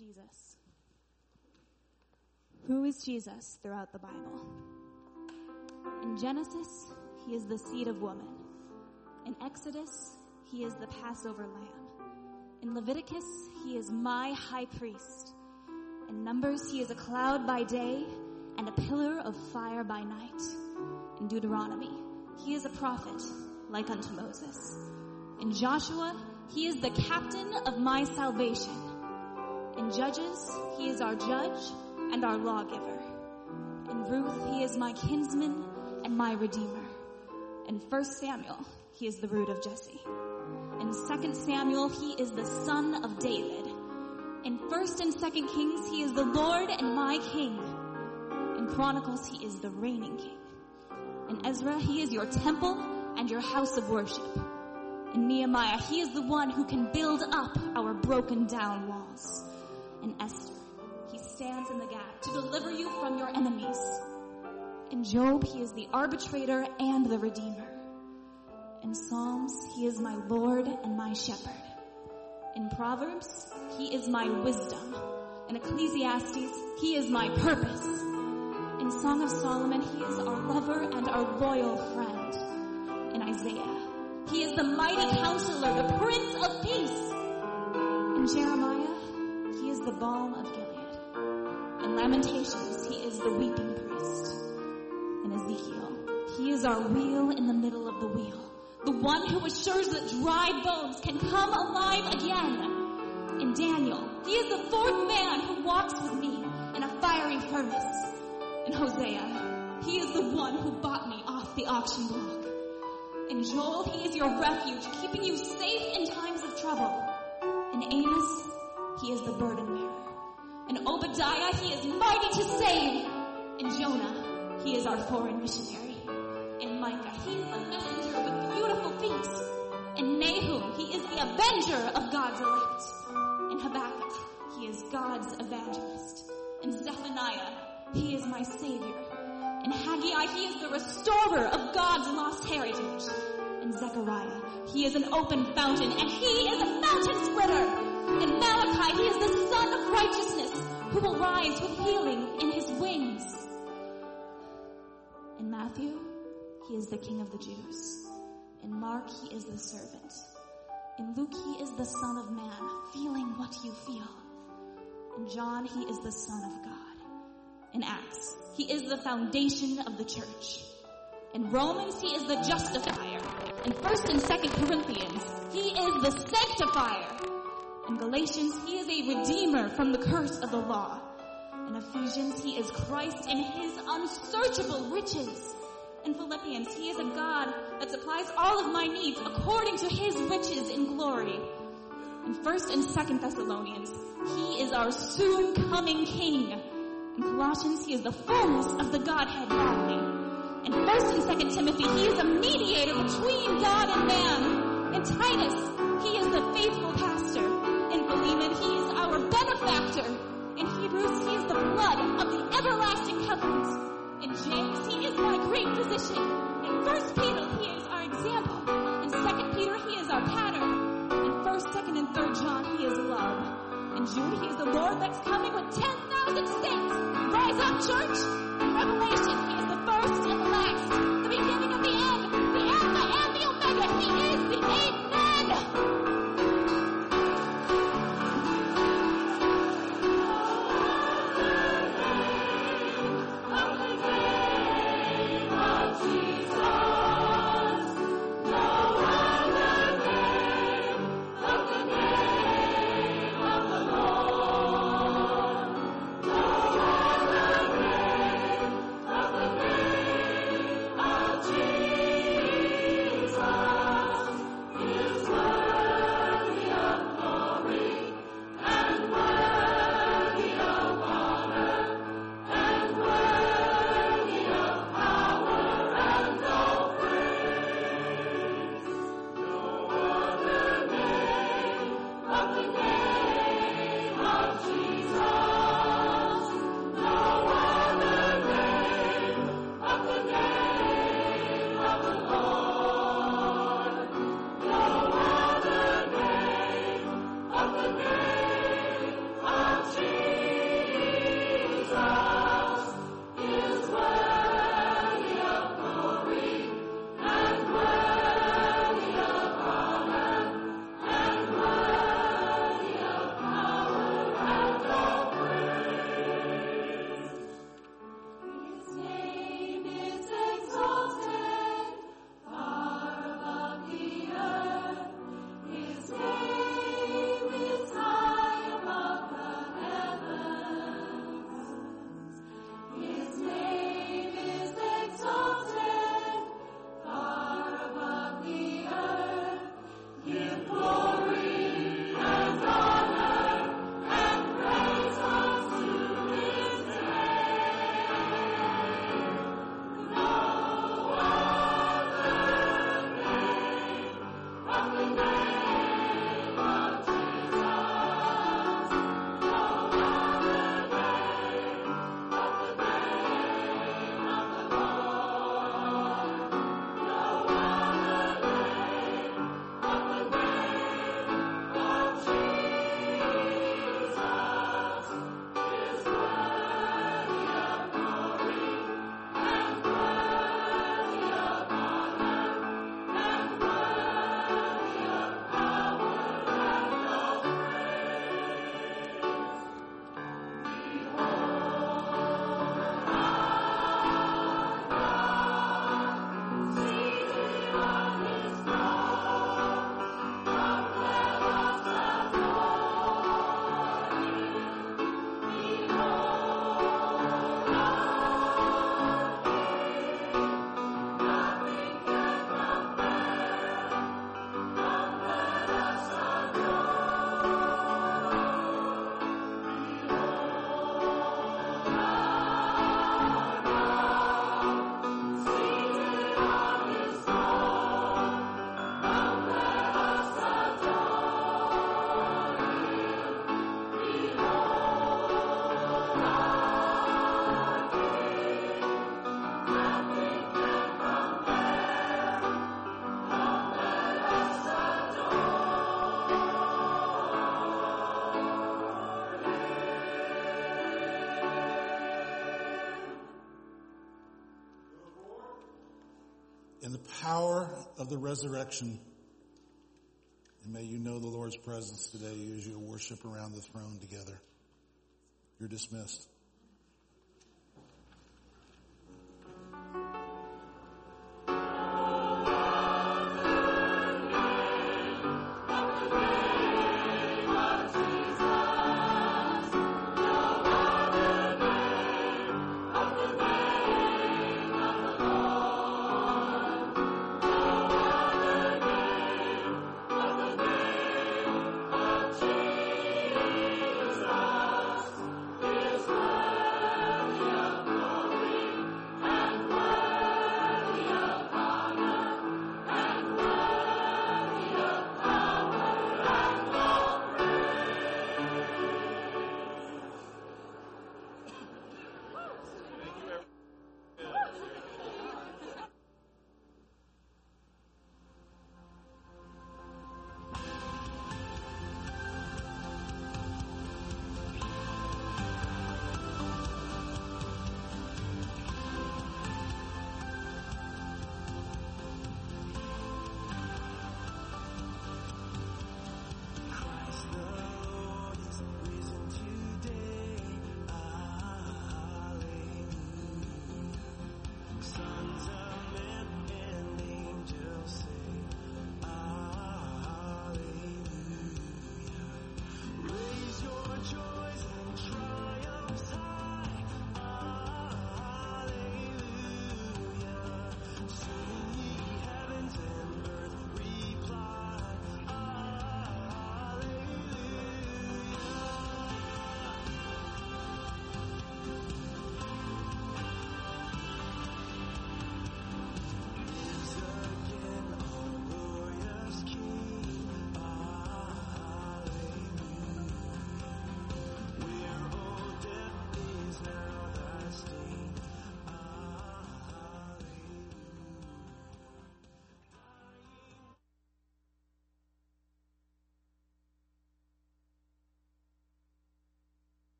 Jesus. Who is Jesus throughout the Bible? In Genesis, he is the seed of woman. In Exodus, he is the Passover lamb. In Leviticus, he is my high priest. In Numbers, he is a cloud by day and a pillar of fire by night. In Deuteronomy, he is a prophet like unto Moses. In Joshua, he is the captain of my salvation. In Judges, he is our judge and our lawgiver. In Ruth, he is my kinsman and my redeemer. In First Samuel, he is the root of Jesse. In Second Samuel, he is the son of David. In First and Second Kings, he is the Lord and my king. In Chronicles, he is the reigning king. In Ezra, he is your temple and your house of worship. In Nehemiah, he is the one who can build up our broken down walls. In Esther, he stands in the gap to deliver you from your enemies. In Job, he is the arbitrator and the redeemer. In Psalms, he is my Lord and my shepherd. In Proverbs, he is my wisdom. In Ecclesiastes, he is my purpose. In Song of Solomon, he is our lover and our loyal friend. In Isaiah, he is the mighty counselor, the Prince of Peace. In Jeremiah, he is the balm of Gilead. In Lamentations, he is the weeping priest. In Ezekiel, he is our wheel in the middle of the wheel, the one who assures that dry bones can come alive again. In Daniel, he is the fourth man who walks with me in a fiery furnace. In Hosea, he is the one who bought me off the auction block. In Joel, he is your refuge, keeping you safe in times of trouble. In Amos, he is the burden bearer. In Obadiah, he is mighty to save. In Jonah, he is our foreign missionary. In Micah, he is the messenger with beautiful feet. In Nahum, he is the avenger of God's elect. In Habakkuk, he is God's evangelist. In Zephaniah, he is my savior. In Haggai, he is the restorer of God's lost heritage. In Zechariah, he is an open fountain, and he is a mountain spreader. In Malachi, he is the Son of righteousness, who will rise with healing in his wings. In Matthew, he is the King of the Jews. In Mark, he is the servant. In Luke, he is the Son of Man, feeling what you feel. In John, he is the Son of God. In Acts, he is the foundation of the church. In Romans, he is the justifier. In First and Second Corinthians, he is the sanctifier. In Galatians, he is a redeemer from the curse of the law. In Ephesians, he is Christ in his unsearchable riches. In Philippians, he is a God that supplies all of my needs according to his riches in glory. In First and Second Thessalonians, he is our soon-coming King. In Colossians, he is the fullness of the Godhead bodily. In First and Second Timothy, he is a mediator between God and man. In Titus, he is the faithful pastor. In Philemon, he is our benefactor. In Hebrews, he is the blood of the everlasting covenant. In James, he is my great physician. In First Peter, he is our example. In Second Peter, he is our pattern. In First, Second, and Third John, he is love. In Jude, he is the Lord that's coming with ten thousand saints. Rise up, church. In Revelation, he is the first and the last, the beginning and the end, the Alpha and the Omega. He is the Amen. in the power of the resurrection. And may you know the Lord's presence today as you worship around the throne together. You're dismissed.